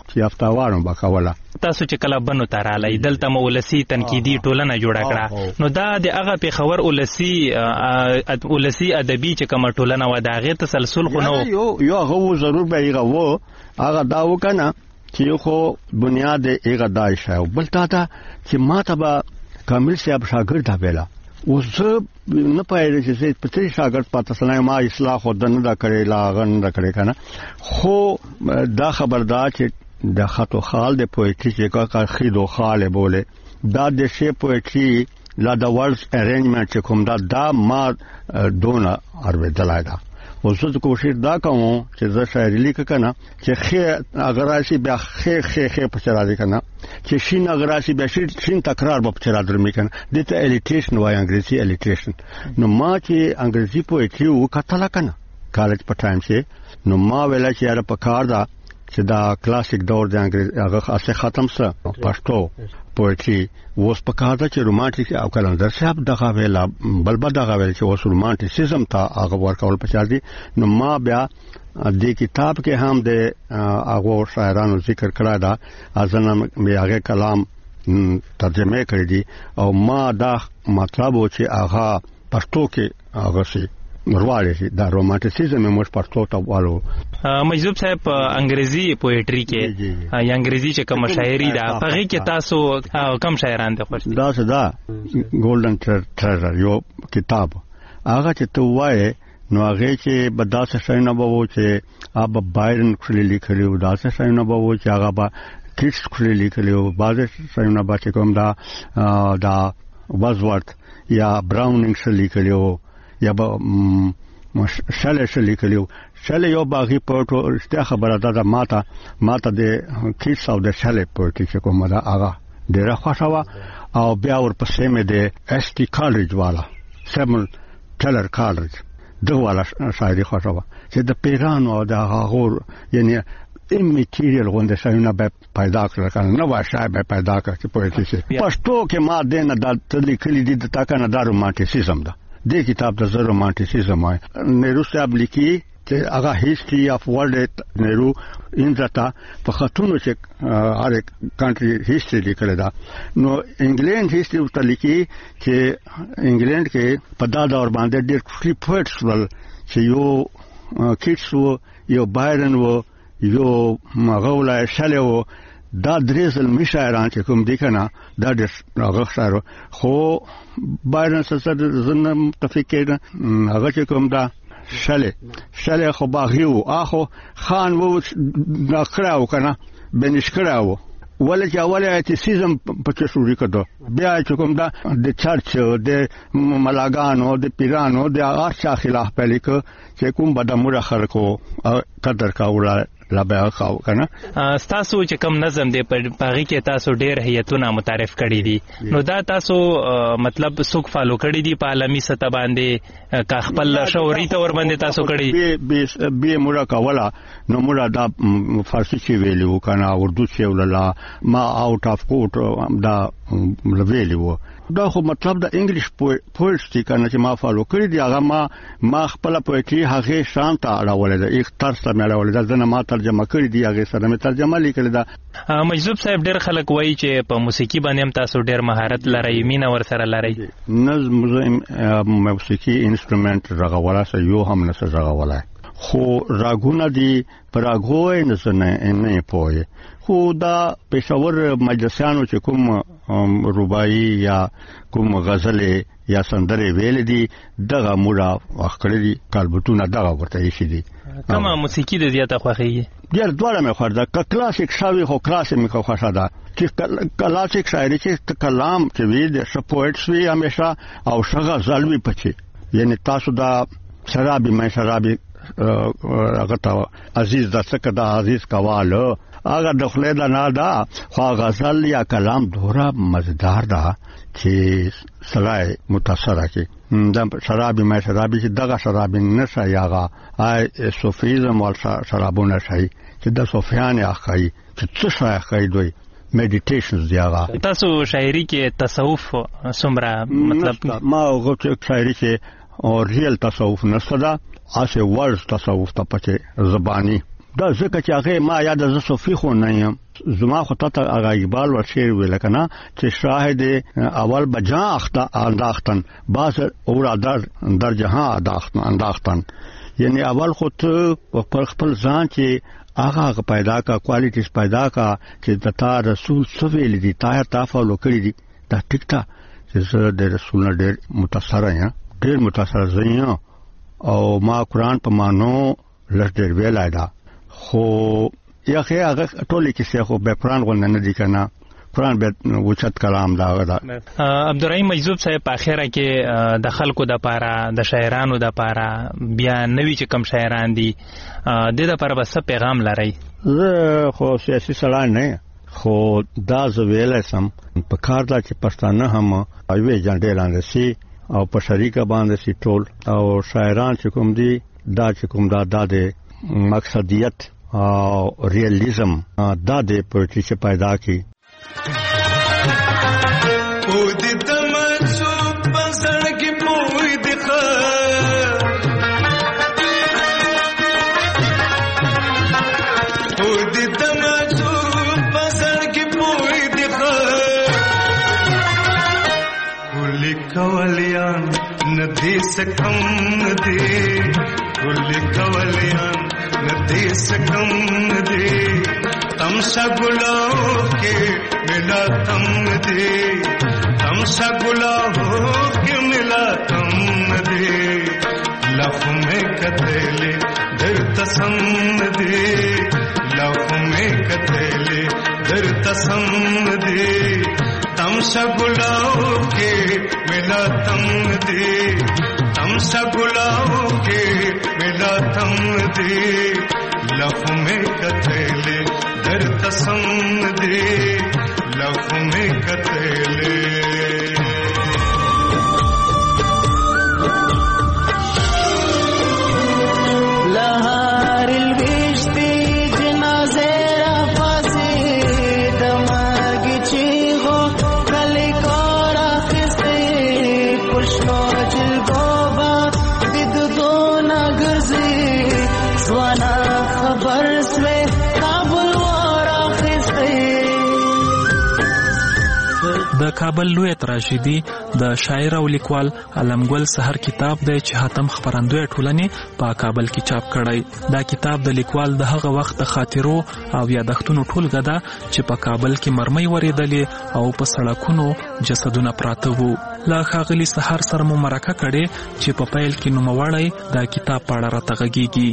چې افتاوانو بکوله. تاسو چې کله بنو تراله دلته مولسی تنقیدی ټولنه جوړه کړه، نو دا د هغه پیښور ولسی ولسی ادبي چې کومه ټولنه و داغه تسلسل خو نو یو یو هغه ضرور به هغه وو هغه دا وکنه چې خو بنیاد هغه دای شاو بل تا ته چې ماته به کامل صاحب شاګرد ویلا اوس نه پایره چې په تری شاګرد پاتې سلام ما اصلاح خو دنه دا کړی لا غن دا کړی کنه. خو دا خبردار چې د خطو خال د پوئټری چې کا کا خیدو خاله بوله دا د شی پوئټری لا د ورډز ارینجمنت چې کوم دا دا ما دونه اروي دلایدا. اوس زه کوشش دا کوم چې زه شاعري لیکم کنه چې خې اگر راشي بیا خې خې خې په چر راځي کنه چې شین اگر راشي بیا شین تکرار په چر راځي کنه دته الیټریشن وای انګریزي الیټریشن. نو ما چې انګریزي پوئټری وکټلا کنه کالج په ټایم کې نو ما ویل چې یاره په کار دا چې دا کلاسیک دور د انګریزي هغه اصله ختم سره پښتو پوئټری اوس په کار دا چې رومانټیک او کلندر صاحب دغه ویلا بلبل دغه ویل چې اوس رومانټیسزم ته هغه ورکول پچار دي. نو ما بیا د کتاب کې هم د هغه شاعرانو ذکر کړی دا ازنه مې هغه کلام ترجمه کړی دي او ما دا مطلب و چې هغه پښتو کې هغه سي مرواړي شي دا رومانټیسزم موږ پښتو ته والو. مجذوب صاحب انګریزي پوئټری کې یا انګریزي چې کوم شاعري ده هغه کې تاسو کم شاعران دي خوښ دي؟ دا څه دا ګولډن ټریزر یو کتاب هغه چې تو وای نو هغه چې بداسه شاینه بوو چې اب بایرن کلی لیکلو داسه شاینه بوو چې هغه با کیټس کلی لیکلو بازه شاینه با چې کوم دا دا وازورت یا براونینګ شلی لیکلو یا با شاله شلی لیکلو شاله یو باغی پورټو اشته خبره ده ماته ماته د کیټس او د شاله پورټی چې کومه دا هغه ډیره خوشاله او بیا ورپسې مې د اس ټي کالج والا سیمل ټلر کالج دغه والا شاعري خوشاله چې د پیرانو او د هغه یعنی ایمیټیریل غونډه شاینه به پیدا کړل کنه نو واشای به پیدا کړ چې پوهیږي چې پښتو کې ما دینه د تلیکلي دي د تا کنه د رومانټیسزم ده د کتاب د زړه رومانټیسزم وای نهرو صاحب لیکي چې هغه هیستوري اف ورلد نهرو انځتا په خاتونو چې هر کنټری هیستوري لیکل دا نو انګلند هیستوري ته لیکي چې انګلند کې په دا دور باندې ډېر کلی پوئټس ول چې یو کیټس وو یو بایرن وو یو مغول شاله وو دا درېزل مشاعران چې کوم دي کنه دا د هغه شاعر خو بایرن سره زنه متفقین هغه چې کوم دا شاله شاله خو باغیو اخو خان وو نخراو کنه بنشکراو ولې چې اوله ایتیسزم په څه شروع کړو بیا چې کوم دا د چرچ د ملاګانو د پیرانو د هغه خلاف پلیک چې کوم بدموره خلکو قدر کاوله لا به خاو کنه تاسو چې کوم نظم دی په پاغي کې تاسو ډېر هیئتونه متعارف کړی دي نو دا تاسو مطلب څوک فالو کړی دي په عالمي سطح باندې کا خپل شعوري تور باندې تاسو کړی به به موږ کاولا نو موږ دا فارسی چې ویلو کنه اردو چې وللا ما اوټ اف کوټ دا ویلو دا خو مطلب د انګلیش پوئټس دي کنه چې ما فالو کړی دي هغه ما ما خپل پوئټری هغه شانت اړولې ده یک طرز ته اړولې ده ځنه ما ترجمه کړی دي هغه سره مې ترجمه لیکل ده. مجذوب صاحب ډېر خلک وایي چې په موسیقي باندې هم تاسو ډېر مهارت لرئ مینه ور سره لرئ. نظم موسیقي انسټرومنت رغولا سره یو هم نه سره رغولا خو راګونه دي پر راګوي نه سره نه پوي خو دا پېښور مجلسانو چې کوم رباعي یا کوم غزل یا سندره ویل دي دغه موډه واخلې دي کالبتونه دغه ورته شي دي. کومه موسیقي د زیاته خوښیږي؟ ډېر ډوړه مې خوړه د کلاسیک شاوی خو کلاسیک مې خوښه ده چې کلاسیک شاعري چې کلام چې وی د سپورټس وی همیشه او شغه غزل وی پچی یعنی تاسو دا شرابي مې شرابي هغه ته عزیز د څخه د عزیز کواله هغه د خلې د نه دا خو غزل یا کلام دوره مزدار ده چې سړی متاثر کی دا شرابي مې شرابي چې دغه شرابي نشه یاغه آی صوفیزم ول شرابونه شي چې د صوفیان اخی چې څه شي اخی دوی میډیټیشنز دیغه. تاسو شاعري کې تصوف سمره مطلب ما غوښتل شاعري کې او ریل تصوف نشته دا اسه ورز تصوف ته پچه زبانی دا ځکه چې هغه ما یاد ز صوفي خو نه یم زما خو ته هغه اقبال ورشیر ویل کنه چې شاهد اول بجا اخته انداختن باز اور در در جهان انداختن انداختن یعنی اول خو ته پر خپل ځان چې هغه پیدا کا کوالټیز پیدا کا چې د تا رسول سویل دي تا تا فالو کړی دي دا ټیک تا چې زه د رسول نه ډېر متاثر یم ډېر متاثر زیم او ما قرآن په مانو لږ ډېر ویلای دا خو یخه هغه ټولې کیسې خو به قرآن غو نه دي کنه قرآن به وچت کلام دا غدا عبدالرحیم مجذوب صاحب په اخره کې د خلکو د پاره د شاعرانو د پاره بیا نوی چې کم شاعران دي د د لپاره بس پیغام لري زه خو سیاسي سړی نه خو دا زه ویلای سم په کار دا چې پښتانه هم ایوې جنډې لاندې سي او په شریکه باندې سي ټول او شاعران چې کوم دي دا چې کوم دا د مقصدیت او ریالیزم دا د پروتي چې پیدا کی او د تمسو پسړ کې پوي دخه او د تمسو پسړ کې پوي دخه ګل کولیان ندی سکم ندی ګل کولیان ندی سکم ندی تمشا گلاو کے ملا تم دے تمشا گلاو کے ملا تم دے لف میں کتلے در تسم دے لف میں کتلے در تسم دے تمشا گلاو کے ملا تم دے تمشا گلاو کے ملا تم دے لف میں کتلے در تسم دے لف میں کتلے لہار الوشتی جنازے رفاسے دماغ چیغو کلی کورا خستے پشکو جلگوبا دید دو نگرزی سوانا خبر سوے د کابل لوی تراژیدي د شاعر او لیکوال علمګل سحر کتاب دی چې حاتم خبرندوی ټولنې په کابل کې چاپ کړی. دا کتاب د لیکوال د هغه وخت د خاطرو او یادښتونو ټولګه ده چې په کابل کې مرمۍ ورېدلې او په سړکونو جسدونه پراته وو. له ښاغلي سحر سره مو مرکه کړې چې په پیل کې نوموړی دا کتاب په اړه راته غږېږي.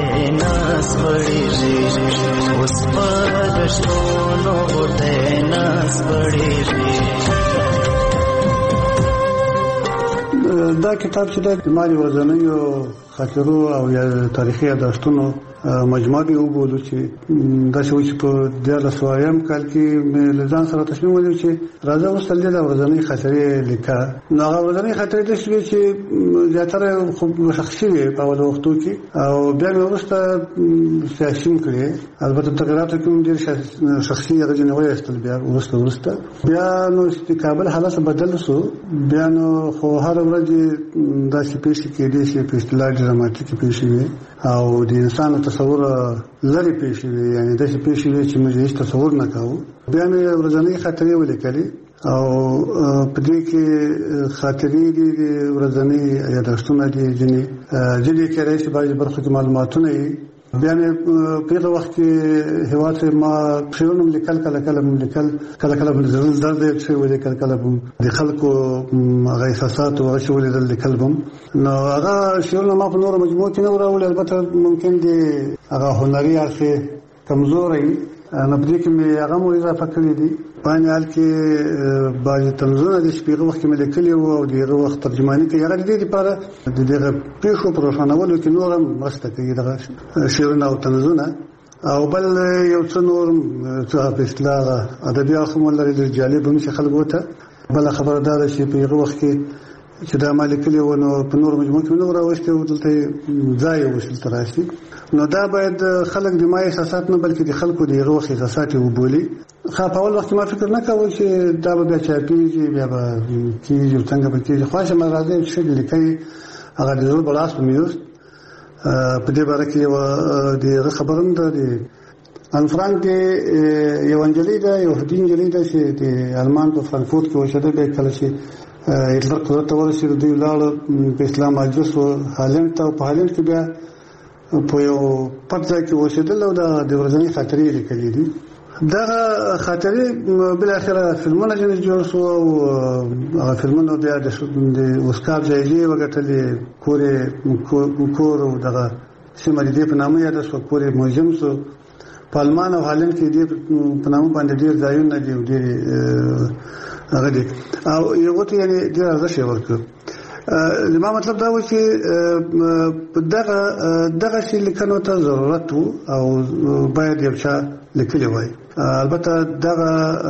دا کتاب چې د مالي ورځنیو خاطرو او یا تاریخي یادښتونو مجموعه دی وګورو چې دا چې په دیارلس سوه کال کې مې له ځان سره تصمیم ونیو چې راځه اوس تل د ورځنۍ خاطرې لیکه. نو هغه ورځنۍ خاطرې داسې وې چې زیاتره خو شخصي وې په اول وختو کې او بیا مې وروسته سیاسي کړې. البته تغیراتو کې هم ډېر شخصي هغه ځینې وایستل بیا وروسته وروسته بیا نو د کابل حالت بدل شو. بیا نو خو هر ورځ داسې پیښې کېدې چې په اصطلاح ډراماتیکې پیښې وې او د انسان تصور لري پیښې وي، یعنی داسې پیښې وي چې موږ هیڅ تصور نه کوو. بیا مې ورځنۍ خاطرې ولیکلې او په دې کې خاطرې دي د ورځنۍ یادښتونه دي، ځینې ځینې کې راځي بعضې برخو کې معلوماتونه یې. بیا مې په هغه وخت کې هېواد ته ما شعرونه هم لیکل، کله کله هم لیکل، کله کله به زړه درد یې شی ولیکل، کله به د خلکو هغه احساسات او هغه شی ولیدل لیکل به. نو هغه شعرونه ما په نورو مجموعو کې نه وراوړل. البته ممکن د هغه هنري اړخ کمزوری نه په دې کې مې هغه مو اضافه کړي دي. په عین حال کې بعضې طنزونه دي چې په هغه وخت کې مې لیکلي وو او د هغه وخت ترجماني کوي. هغه د دې لپاره د دغه پېښو په روښانولو کې نور هم مرسته کوي دغه شعرونه او طنزونه. او بل یو څه نور څه په اصطلاح ادبي اړخ هم لري ډېر جالب هم چې خلکو ته. بله خبره دا ده چې په هغه وخت کې چې دا ما لیکلي وو نو په نورو مجموعو کې مې نه راوستې وو، دلته ځای یې وشو دلته راشي. نو دا باید خلک د ما احساسات نه بلکې د خلکو د هغه وخت احساسات یې وبولي. خو په اول وخت کې ما فکر نه کاوه چې دا به بیا چاپېږي، بیا به کېږي او څنګه به کېږي. خو چې ما راځي چې لیکئ هغه د زړه بلاس په مې یوست په دې باره کې یو د خبرم ده د ان فرانک د یو انجلۍ ده یو هدي انجلۍ ده چې د آلمان په فرانکفورت کې اوسېده به کله چې هټلر قدرت ته ورسېد دوی لاړ په اسلام مجلس و هالند ته په هالند کې بیا په یو پټ ځای کې اوسېدل او د ورځنی خاطرې لیکلې دي دا خاطرې بل اخره فلمونه جوړ شو او هغه فلمونه بیا د اوسکار جایزې وګټلې کورې کور او دغه سیمه دې په نامه یاد شو کورې موزیم شو په آلمان او هالند کې دې په نامه باندې ډېر ځایونه دي ډېر هغه دي او یو څه یعنی ډېر ارزښت ورکړ لما مطلب دا و چې دغه دغه شی لیکنو ته ضرورت او باید یو څه لیکلی وای البته دغه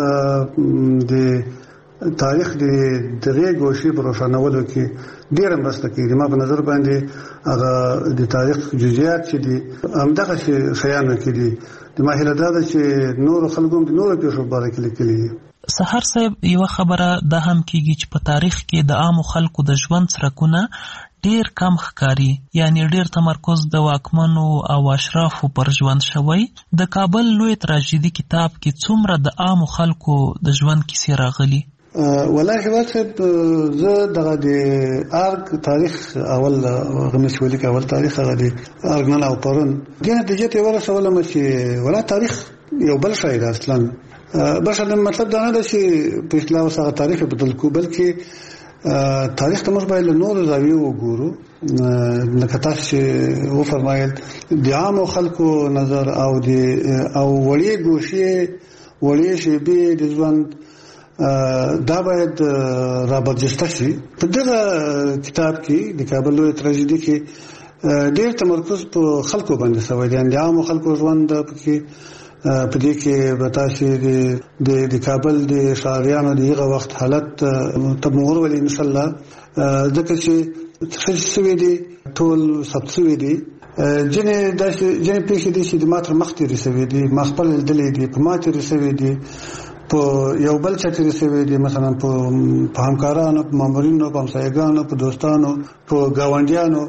د تاریخ د دغه ګوشي پر روښانولو کې ډېر مرسته کوي ما په نظر باندې هغه د تاریخ جزئیات چې دي همدغه شیانو کې دي د ماهله دا چې نور خلکو د نور په شو باره کې لیکلي سحر صاحب یو خبره دا هم کیږي چې په تاریخ کې د عام خلکو د ژوند سرکونه ډیر کم ښکاری یعنی ډیر تمرکز د واکمنو او اشرافو پر ژوند شوی د کابل لوی تراژیدي کتاب کې څومره د عام خلکو د ژوند کیسې راغلي والله واڅب زه دغه د ارګ تاریخ اول غمش ولیک اول تاریخ هغه دی ارګ نه او پرون دغه نتیجه ته ورسول مې چې ولا تاریخ یو بل شی دی اصلا بس دا مطلب دا نه دی چې په اسلام سره تاریخ بدل کو بلکې تاریخ ته موږ باید نور زاویه وګورو لکه تاسو و فرمایل د عام خلکو نظر او د او وړي ګوشي وړي شی به د ژوند دا باید را برجسته شي په دغه کتاب کې د کابل لوی تراژیدي کې ډېر تمرکز په خلکو باندې شوی دی د عام خلکو ژوند په په دې کې بتاسي د د کابل د شاریانو دغه وخت حالت تمور ولې ان شاء الله ځکه چې څه سوي دي ټول سبسوي دي جنې د جنې پیښې دي چې د ماتر مختي رسوي دي مخبل دلې دي په ماتر رسوي دي په یو بل چا کې رسوي دي مثلا په همکارانو په مامورینو په همسایګانو په دوستانو په گاونډیانو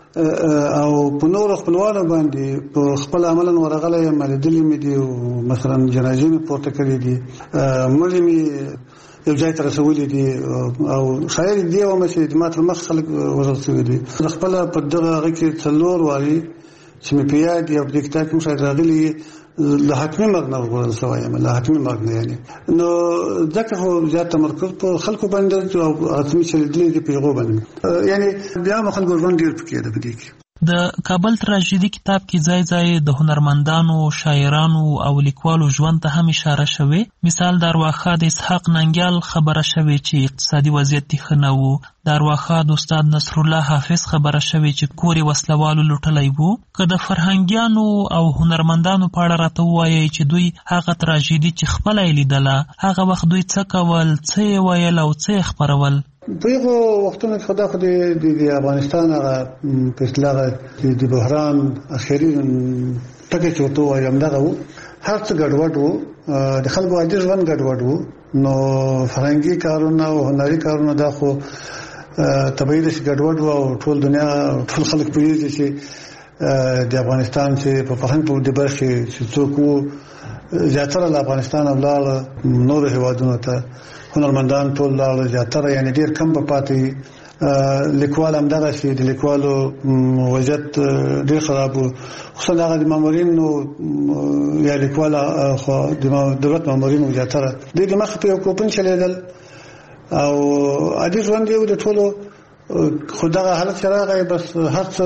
او په نور خپلوانو باندې په خپل عملن ورغله یې ملدلې مې دي مثلا جنازې مې پورته کړې دي مړې مې یو ځای ته رسولې دي او شاید دی او مې د ماتر مخ خلک ورسولې دي خپل په دغه کې څلور واري چې مې په یاد یو د کتاب کې شاید راغلي له حتمي مرګ نه ورغول شوی یم له حتمي مرګ نه یعنی نو ځکه هو زیات تمرکز په خلکو باندې او حتمي چې دلې دی پیغو باندې یعنی بیا مخ خلکو ژوند ډیر پکې ده بده کې د کابل تراژیدي کتاب کې ځای ځای د هنرمندانو شاعرانو او لیکوالو ژوند ته هم اشاره شوې مثال د ارواښاد د اسحاق ننګیال خبره شوې چې اقتصادي وضعیت یې ښه نه و د ارواښاد استاد نصر الله حافظ خبره شوې چې کور یې وسلوالو لوټلی و که د فرهنګیانو او هنرمندانو په اړه راته ووایئ چې دوی هغه تراژیدي چې خپله یې لیدله هغه وخت دوی څه کول څه یې ویل او څه یې خپرول په یو وختونو کې خدا خو د افغانستان هغه په اصطلاح د بحران اخري ټکي چې وته وایم دغه هر څه ګډوډ وو د خلکو عادي ژوند ګډوډ وو نو فرهنګي کارونه او هنري کارونه دا خو طبيعي دي ګډوډ وو ټول دنیا ټول خلک په دې چې د افغانستان چې په فرهنګ په دې برخه چې څوک زیاتره له افغانستان او له نور هیوادونو ته هنرمندان ټول لاړ زیاتره یعنی ډیر کم په پاتې لیکوال هم دغه شي د لیکوالو وضعیت ډیر خراب وو خصوصا هغه د مامورینو یا لیکوال خو د دولت مامورینو زیاتره د دې مخ په کوپن چلیدل او عادي ژوند یو د ټولو خدای حالت سره غي بس هر څه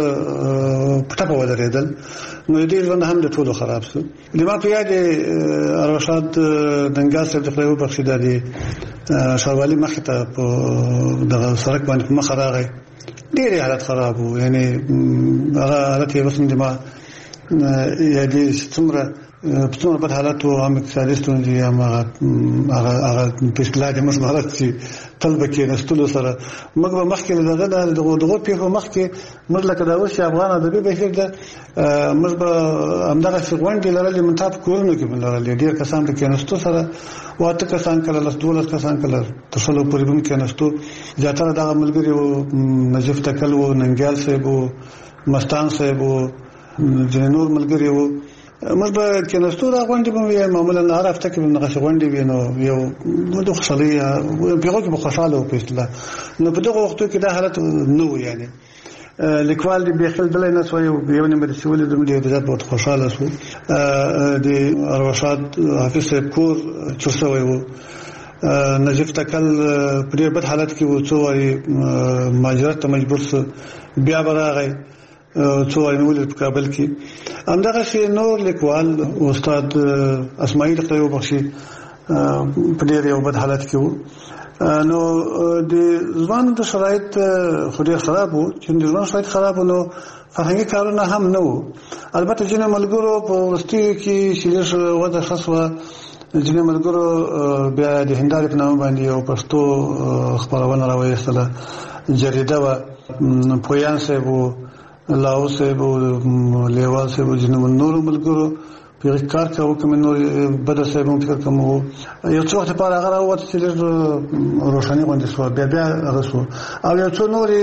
پټه په ودرېدل نو دې ژوند هم د ټولو خراب شو لما په یاد ارشاد دنګا سره د خپل بخښیدا دي شاوالي مخ ته په دغه سرک باندې مخ راغی ډېر حالت خراب وو یعنی هغه حالت یې وسم دي ما یا دې څومره په څومره بد حالت وو هم اقتصادستون دي هم هغه هغه په اصطلاح د مشمارت چې طلب کې نستلو سره موږ به مخکې دغه دغه دغه په مخکې موږ لکه دا اوس افغان ادبي بهیر ده موږ به همدغه څنګه لرل منتاب کورونه کې لرل ډیر کسان کې نستو سره واته کسان کله لاس دولس کسان کله تسلو پرې به کې نستو زیاتره دغه ملګری وو نجف تکل وو ننګیال صاحب وو مستان صاحب وو ځینې نور ملګري وو. موږ به کېناستو دا غونډې به وي معمولا هر هفته کې به نغښ غونډې وي نو یو د خوشحالۍ پیغو کې به خوشاله وو په اصطلاح. نو په دغه وختو کې دا حالت نه و یعنی لیکوال دی بخل دلای نه سوی یو نیمه د سیول د ملي ادارات په خوشاله شو. د اروشاد حافظ صاحب کور چوسوي وو. نجیب تکل په ډېر بد حالت کې وو څو وايي مهاجرت ته مجبور شو بیا براغی څو وايي نو په کابل کې همدغه شی نور لیکوال استاد اسماعیل قیو بخشي په ډېر یو بد حالت کې وو. نو د ځوان د شرایط خوري خراب وو چې د ځوان شرایط خراب نو فرهنګي کارونه هم نه وو. البته چې ملګرو په ورستي کې شیلش ودا خاصه ځینې ملګرو بیا د هندارې په نامه باندې یو پښتو خبرونه راوېستله جریده و پویان صاحب لاو صاحب لیوال صاحب ځینې نور ملګرو په کار کاوه کوم نور بد صاحب هم فکر کوم یو څو وخت په هغه راوته چې روشنی باندې سو بیا بیا هغه سو او یو څو نور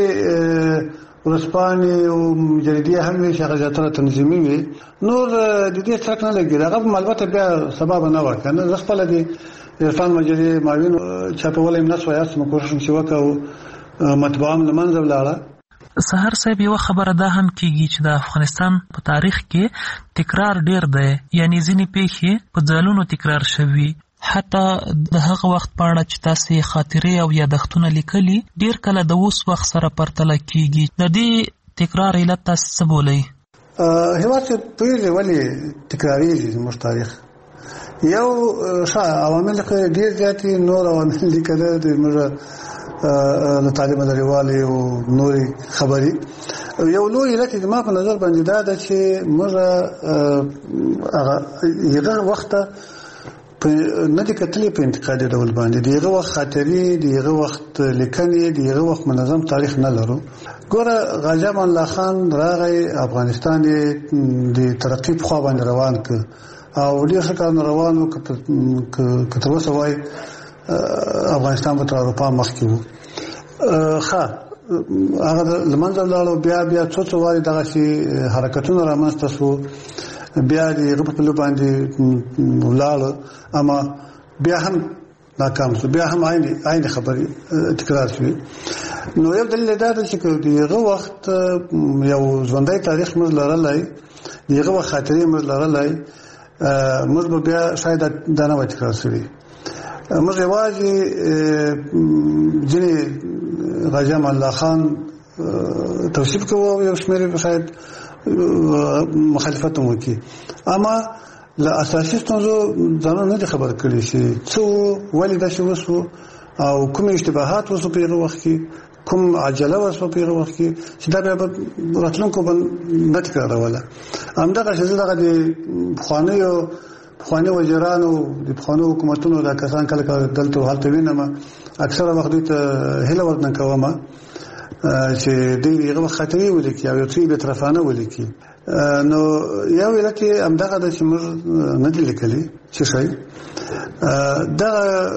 ورسپانې او جریدې هم چې هغه ځاتره تنظیمي وي نور د دې څرک نه لګي هغه البته بیا سبب نه وکنه زه خپل دي عرفان مجری معاون چاپولې نه سو یاس مکوشم چې وکاو مطبوعام لمنځه ولاړه. سحر صاحب یو خبره ده هم کیږي چې د افغانستان په تاریخ کې تکرار ډیر دی یعنی ځینې پیښې په ځلونو تکرار شوي حتی د هغه وخت په اړه چې تاسو خاطرې او یادښتونه لیکلي ډیر کله د اوس وخت سره پرتله کیږي. د دې تکرار علت تاسو څه بولئ؟ هیواد په ولی تکراریږي زموږ تاریخ یو ښه عوامل ډیر زیات نور عوامل لیکل دي موږ د تعلیم لريوالي او نوري خبري یو لوی علت د ما په نظر باندې دا ده چې موږ هغه یغه وخت په نه د کتلې په انتقادي ډول باندې دیغه وخت خاطري دیغه وخت لیکنې دیغه وخت منظم تاریخ نه لرو. ګوره غازی امان الله خان راغی افغانستان د ترقی په خوا باندې روان ک او ډیر څه کار روانو ک تر اوسه وای افغانستان په اروپا مخکې وو. ښه هغه لمنځه لاړو بیا بیا څو څو واري دغه شي حرکتونه رامنځته شو بیا د غرب په باندې ولاړو اما بیا هم ناکام شو بیا هم عین عین خبري تکرار شوه. نو یو دلیل دا دی چې دغه وخت یو ژوندۍ تاریخ موږ لرلای دغه وخت خاطرې موږ لرلای موږ بیا شاید دا نه تکرار شوی. موږ یوازې ځینې غازی امان الله خان توصیف کوو یو شمېر شاید مخالفت مو کی اما له اساسي ستونزو ځانونه نه خبر کړی شي څو ولې دا شو وسو او کوم اشتباهات وسو په هغه وخت کې کوم عجله وسو په هغه وخت کې چې دا به راتلونکو باندې نه تکراروله. همدغه چې دغه د خوانیو خواني وزیرانو د خوانو حکومتونو د کسان کله کله دلته حالت وینم اکثره وخت ته هله ورنه کومه چې دغه خاطرې ولیکي او یو څه به طرفانه ولیکي. نو یو علت همدغه د چې موږ نه دي لیکلي چې شي دا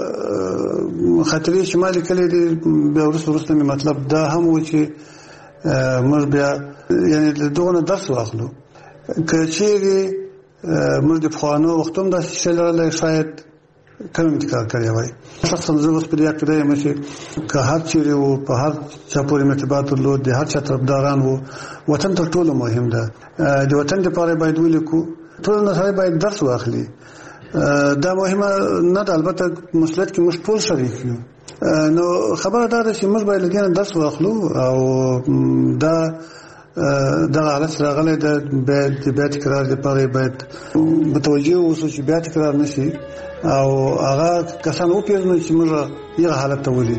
خاطرې چې ما لیکلي دي بیا ورسره ورسره مطلب دا هم و چې موږ بیا یعنی دغه درس واخلو که چیرې موږ د خوانو وختوم د شلره شاید کم انتقال کړی وای. شخصا زه اوس په دې کې رایم چې که هر چیرې وو په هر چا پورې متبات له د هر چا طرفداران وو وطن تر ټولو مهم ده. د وطن لپاره باید ولیکو ټول نه باید درس واخلي. دا مهمه نه ده البته مسلط کې موږ ټول شریک یو. نو خبره دا ده چې موږ باید لګین درس واخلو او دا دا حالت راغلی د بیا تکرار لپاره باید متوجه اوسو چې بیا تکرار نشي او هغه کسان وپیژنو چې موږ یې حالت ته ولې.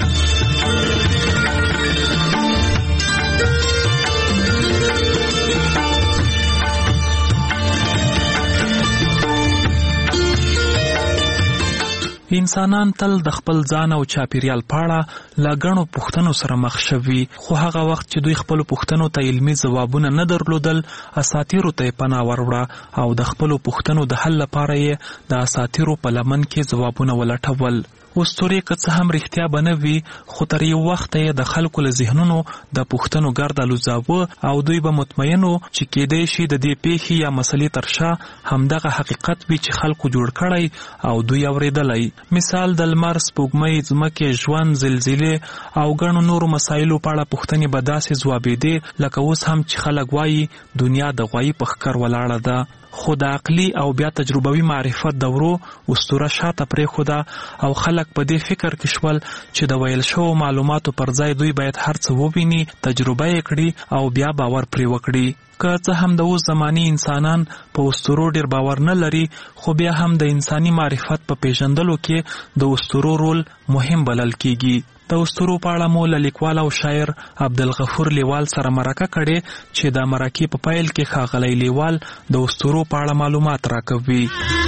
انسانان تل د خپل ځان او چاپیریال په اړه له ګڼو پوښتنو سره مخ شوي خو هغه وخت چې دوی خپلو پوښتنو ته علمي ځوابونه نه درلودل اساطیرو ته یې پناه وروړه او د خپلو پوښتنو د حل لپاره یې د اساطیرو په لمن کې ځوابونه ولټول. اسطورې که څه هم رښتیا به نه وي خو تر یو وخته یې د خلکو له ذهنونو د پوښتنو ګرد الوځاوه او دوی به مطمئن وو چې کېدای شي د دې پیښې یا مسلې تر شا همدغه حقیقت وي چې خلکو جوړ کړی او دوی اورېدلی. مثال د لمر، سپوږمۍ، ځمکې، ژوند، زلزلې او ګڼو نورو مسایلو په اړه پوښتنې به داسې ځوابېدې لکه اوس هم چې خلک وایي دنیا د غوایي په ښکر ولاړه ده. خو د عقلي او بیا تجربوي معرفت دورو اسطوره شاته پرېښوده او خلک په دې فکر کې شول چې د ویل شوو معلوماتو پر ځای دوی باید هر څه وویني، تجربه یې کړي او بیا باور پرې وکړي. که څه هم د اوس زماني انسانان په اسطورو ډېر باور نه لري خو بیا هم د انساني معرفت په پیژندلو کې د اسطورو رول مهم بلل کیږي. د اسطورو په اړه مو له لیکوال او شاعر عبدالغفور لیوال سره مرکه کړې چې د مرکې په پیل کې ښاغلی لیوال د اسطورو په اړه معلومات راکوي.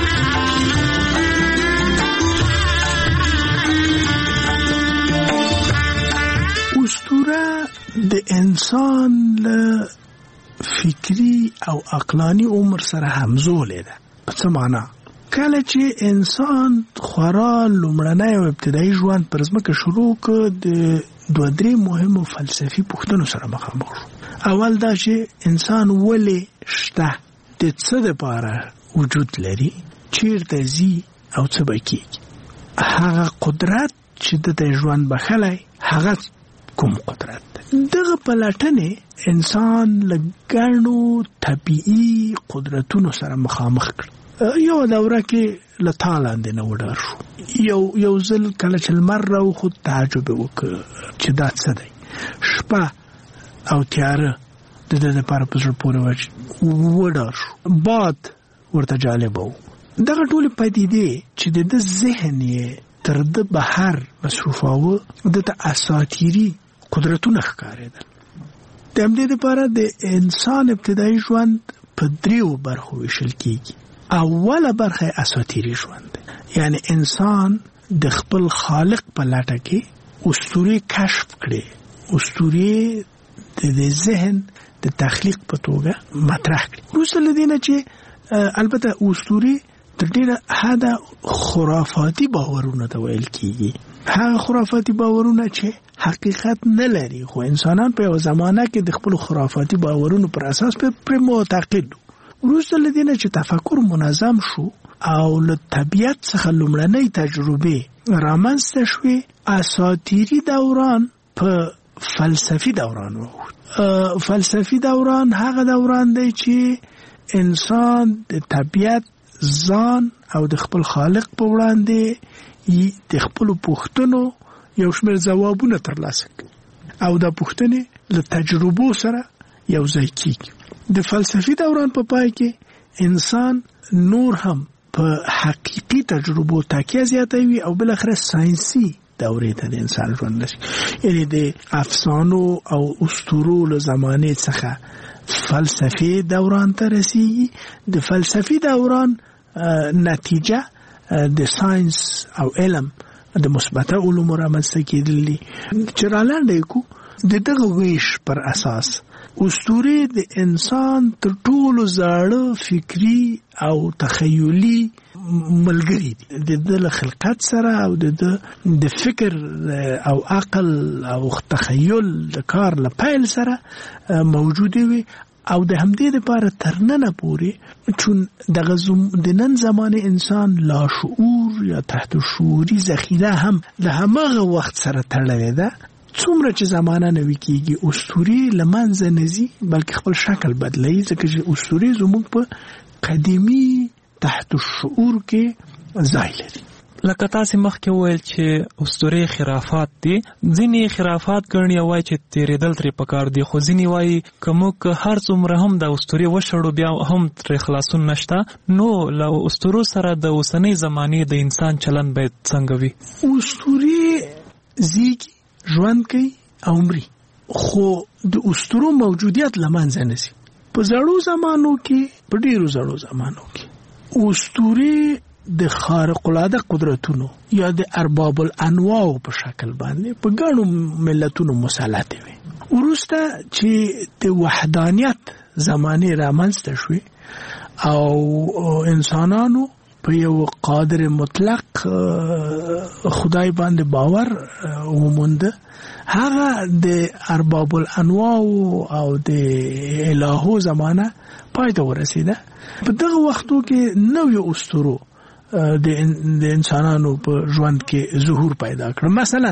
اسطوره د انسان له فکری او عقلانی عمر سره همزوله ده. په څه معنا؟ کله چې انسان خورا لومړنی او ابتدایي ژوند پر ځمکه شروع کړ د دوه درې مهمو فلسفي پوښتنو سره مخامخ شو. اول دا چې انسان ولې شته، د څه دپاره وجود لري، چیرته ځي او څه به کېږي. هغه قدرت چې د ته ژوند بخلی هغه کوم قدرت ده. دغه پلټنې انسان له ګڼو طبیعي قدرتونو سره مخامخ کړ. یو دوره کې له تا لاندې نه وډار شو. یو یو ځل کله چې لمر راوخوت تعجب وکړ چې دا څه دی. شپه او تیاره د ده دپاره په زړه پورې وډار شو. باد ورته جالبه و. دغه ټولې پدیدې چې د ده ذهن یې تر ده بهر مصروفاوه ده ته اساطیري قدرتونه ښکارېدل. د همدې دپاره د انسان ابتدایي ژوند په دریو برخو ویشل کېږي. اوله برخه اساطیری ژوند ده، یعنی انسان د خپل خالق په لټه کې اسطورې کشف کړي، اسطورې د ذهن د تخلیق په توګه مطرح کړي. وروسته له دې نه چې البته اسطورې تر ډېره حده خرافاتي باورونه ته ویل کېږي. هغه خرافاتي باورونه چې حقیقت نه لري خو انسانان په یوه زمانه کې د خپلو خرافاتي باورونو پر اساس پرې معتقد وو. وروسته له دې نه چې تفکر منظم شو او له طبیعت څخه لومړنۍ تجربې رامنځته شوې، اساطیري دوران په فلسفي دوران ووت. فلسفي دوران هغه دوران دی چې انسان د طبیعت، ځان او د خپل خالق په وړاندې د خپلو پوښتنو یو شمېر ځوابونه ترلاسه کوي او دا پوښتنې له تجربو سره یو ځای کېږي. د فلسفي دوران په پای کې انسان نور هم په حقیقي تجربو تاکیه زیاتوي او بالاخره ساینسي دورې ته د انسان ژوند رسي. یعنی د افسانو او اسطورو له زمانې څخه فلسفي دوران ته رسیږي. د فلسفي دوران نتیجه د ساینس او علم د مثبته علومو رامنځته کېدل دي. چې رالنډه کړو د دغه ویش پر اساس اسطورې د انسان تر ټولو زاړه فکري او تخیلي ملګري دي. د ده له خلقت سره او د ده د فکر او عقل او تخیل د کار له پیل سره موجودې وي او د همدې دپاره تر ننه پورې چون دغه د نن زمانې انسان لاشعور یا تحت شعوري ذخیره هم له هماغه وخت سره تړلې ده. څومره چې زمانه نوي کېږي اسطورې له منځه نه ځي بلکې خپل شکل بدلوي، ځکه چې اسطورې زموږ په قدیمي تحت الشعور کې ځای لري. لکه تاسې مخکې وویل چې اسطورې خرافات دي. ځینې خرافات ګڼي او وایي چې تېرېدل ترې پکار دي، خو ځینې وایي که موږ هر څومره هم د اسطورې وشړو بیا هم ترې خلاصون نشته. نو له اسطورو سره د اوسنۍ زمانې د انسان چلند باید څنګه وي؟ اسطورې زیږي، ژوند کوي او مري، خو د اسطورو موجودیت له منځه نه ځي. په زړو زمانو کې، په ډېرو زړو زمانو کې اسطورې د خارق العاده قدرتونو یا د ارباب الانواع په شکل باندې په ګڼو ملتونو مسلط وي. وروسته چې د وحدانیت زمانه رامنځته شوې او انسانانو په یو قادر مطلق خدای باندې باور وموند، هغه د ارباب الانواع او د الهو زمانه پای ته ورسیده. په دغه وختو کې نوې اسطورو د انسانانو په ژوند کې ظهور پیدا کړ. مثلا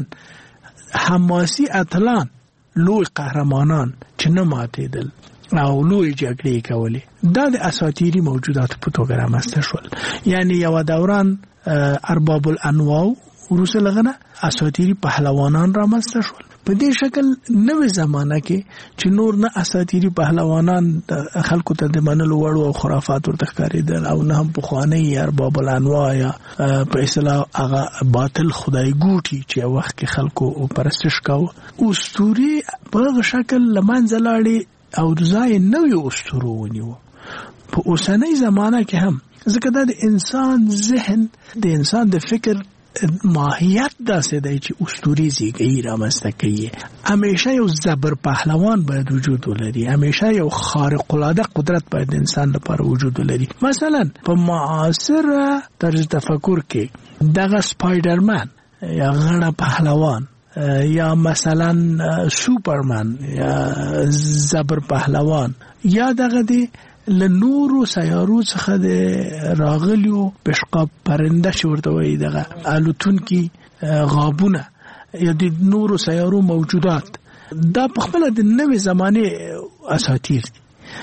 حماسي اتلان، لوی قهرمانان چې نه ماتېدل او لوی جګړې کولې، دا د اساطیري موجوداتو په توګه رامنځته شول. یعنی یو دوران ارباب الانواع وروسته لغنه اساطیري پهلوانان رامنځته شول. په دې شکل نوې زمانہ کې چې نور نه اساطیري پهلوانان خلکو ته د منلو وړ او خرافات ورته ښکارېدل، او نه هم پخواني ارباب الانواع یا په اصطلاح هغه باطل خدای ګوټي چې وخت کې خلکو پرستش کاوه. اسطوري په هغه شکل لمنځه لاړې او ځای نوې اسطورو ونیو. په اوسنۍ زمانہ کې هم ځکه دا د انسان ذهن، د انسان د فکر ماهیت داسې دی چې اسطوري زیږي رامنځته کوي. همیشه یو زبر پهلوان باید وجود ولري، همیشه یو خارق العاده قدرت باید انسان لپاره وجود ولري. مثلا په معاصر طرز تفکر کې دغه سپایډرمن یا غړ پهلوان یا مثلا سوپرمن یا زبر پهلوان یا دغه دی لنورو سیارو څخه د راغلیو پشقاب پرنده شورته وي، دغه الوتونکي غابونه یا د نورو سیارو موجودات، دا په خپل د نوې زمانه اساطیر دي.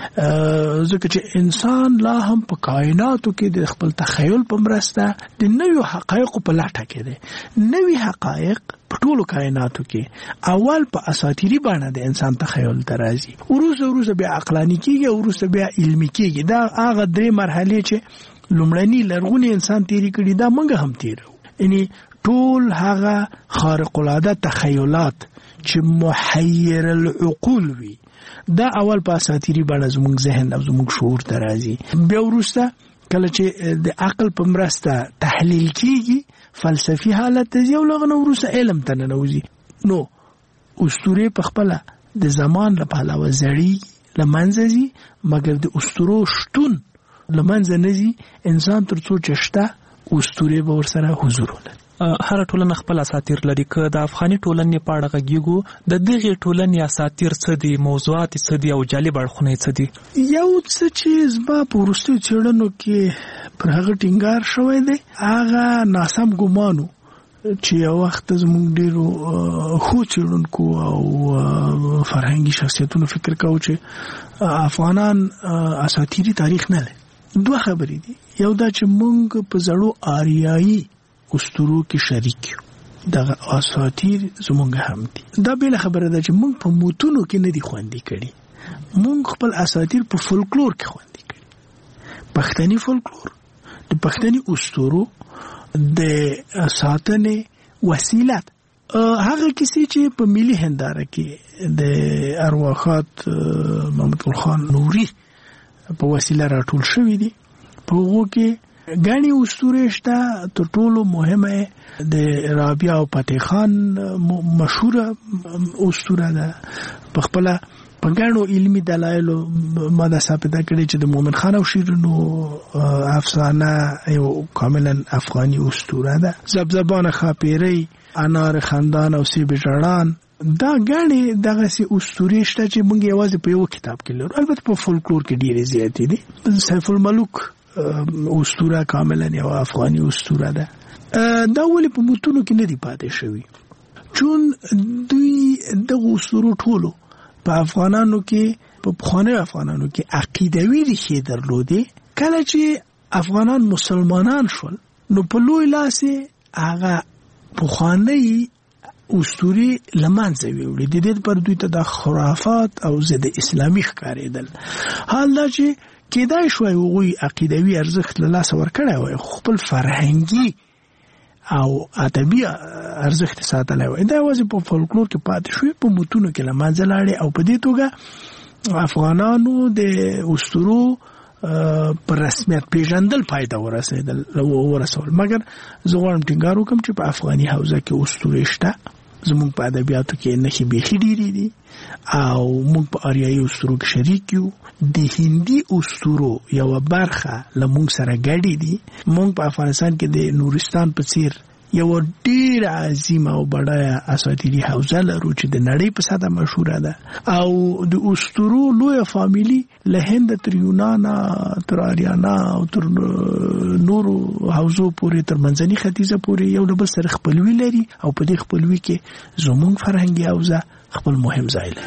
ځکه چې انسان لا هم په کائناتو کې د خپل تخیل په مرسته د نوې حقایقو په لټه کې دي. نوې حقایق په ټولو کائناتو کې اول په اساطیری باندې د انسان تخیل درازي، وروسته وروسته بیا عقلانی کېږي، وروسته بیا علمي کېږي. دا هغه درې مرحلې چې لومړني لرغوني انسان تیری کړي، دا موږ هم تیرو. یعنی ټول هغه خارق العاده تخیلات چې محیر العقول وي، دا اول په اساطیری باندې زموږ ذهن او زموږ شعور درازي. بیا وروسته کله چې د عقل په مرسته تحلیل کېږي، فلسفي حالت ته یو لغنه وروسته علم ته ننوځي. نو اسطوره په خپل د زمان له پهلوه زړی لمنځه ځي، مګر د اسطورو شتون لمنځه نه ځي. انسان تر څو چشته اسطوره به ورسره حضور ولري. هر ټولنه خپل اساطیر لري. که د افغاني ټولنې په اړه غږیږو، د دغه ټولنې اساطیر څه دي، موضوعات څه دي او جالب اړخونه څه دي؟ یو څه چې زما په وروستیو څېړنو کې پر هغه ټینګار شوی دی، هغه ناسم ګمانو چې یو وخت زموږ ډېرو ښو څېړونکو او فرهنګي شخصیتونو فکر کاوه چې افغانان اساطیري تاریخ نه لري. دوه خبرې دي. یو دا چې موږ په زړو آریایي اسطورو کې شریک یو، دغه اساطیر زمونږ هم دي. دا بل خبره ده چې موږ په موتونو کې نه دي خوندي کړي، موږ خپل اساطیر په فولکلور کې خوندي کړي. پښتني فولکلور د پښتني اسطورو د ساتنې وسیله هغه کیسې چې په ملي هنداره کې د ارواخات محمد ګل خان نوري په وسیله راټول شوی دي. په هغو کې غني اسطوره شته. تر ټولو مهمه د رابعه او فتح خان مشهوره اسطوره ده. په خپل په غنو علمي دلایل ما دا ثابت کړي چې د مومن خان او شیرینو افسانه یو کاملا افغاني اسطوره ده. زبزبان خاپیری، انار خندان او سیب جړان، دا غني دغه سي اسطوري شته چې موږ یوازې په یو کتاب کې لرو. البته په فولکلور کې ډېرې زیاتې دي. سیف الملوک اسطوره کاملا یو افغاني اسطوره ده. دا ولې په متونو کې نه دی پاتې شوی؟ چون دوی دغه اسطورو ټولو په افغانانو کې، په پخواني افغانانو کې عقیدوي ریښې درلودې. کله چې افغانان مسلمانان شول، نو په لوی لاس هغه پخواني اسطوري لمنځه ویوړې. د دې پر دوی ته د خرافات او ضد اسلامي ښکارېدل. حال دا چې کېدای شوی هغوی عقیدوي ارزښت له لاسه ورکړی وای، خپل فرهنګي او ادبي ارزښت ساتلی وای. دا یوازې په فولکلور کې پاتې شوی، په متونو کې له منځه لاړې. او په دې توګه افغانانو د اسطورو پر رسمیت پیژندل پای ته ورسېدل ورسول. مګر زه غواړم ټینګار وکړم چې په افغاني حوزه کې اسطورې شته زموږ په ادبیاتو کې نښې بیخي ډېرې دي او موږ په آریایي اسطورو کې شریک یو. د هندي اسطورو یوه برخه له موږ سره ګډې دي. موږ په افغانستان کې د نورستان په څیر یو ډیر عظیم او بډایه اساطیري حوزه لرو چې د نړۍ په سطحه مشهوره ده او د اسطورو لویه فامیلی له هند تر یونان تر آریانا او تر نورو حوزو پورې تر منځني ختیځه پورې یو له بل سره خپلوي لري او په دې خپلوي کې زموږ فرهنګي حوزه خپل مهم ځای لري.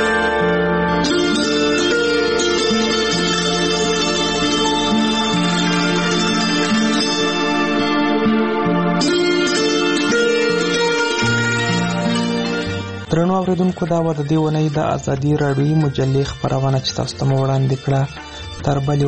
درنو اوریدونکو دا و د دې ونې د ازادي راډیوي مجلې خبرونه چې تاسو ته وړاندې کړه. تر بلې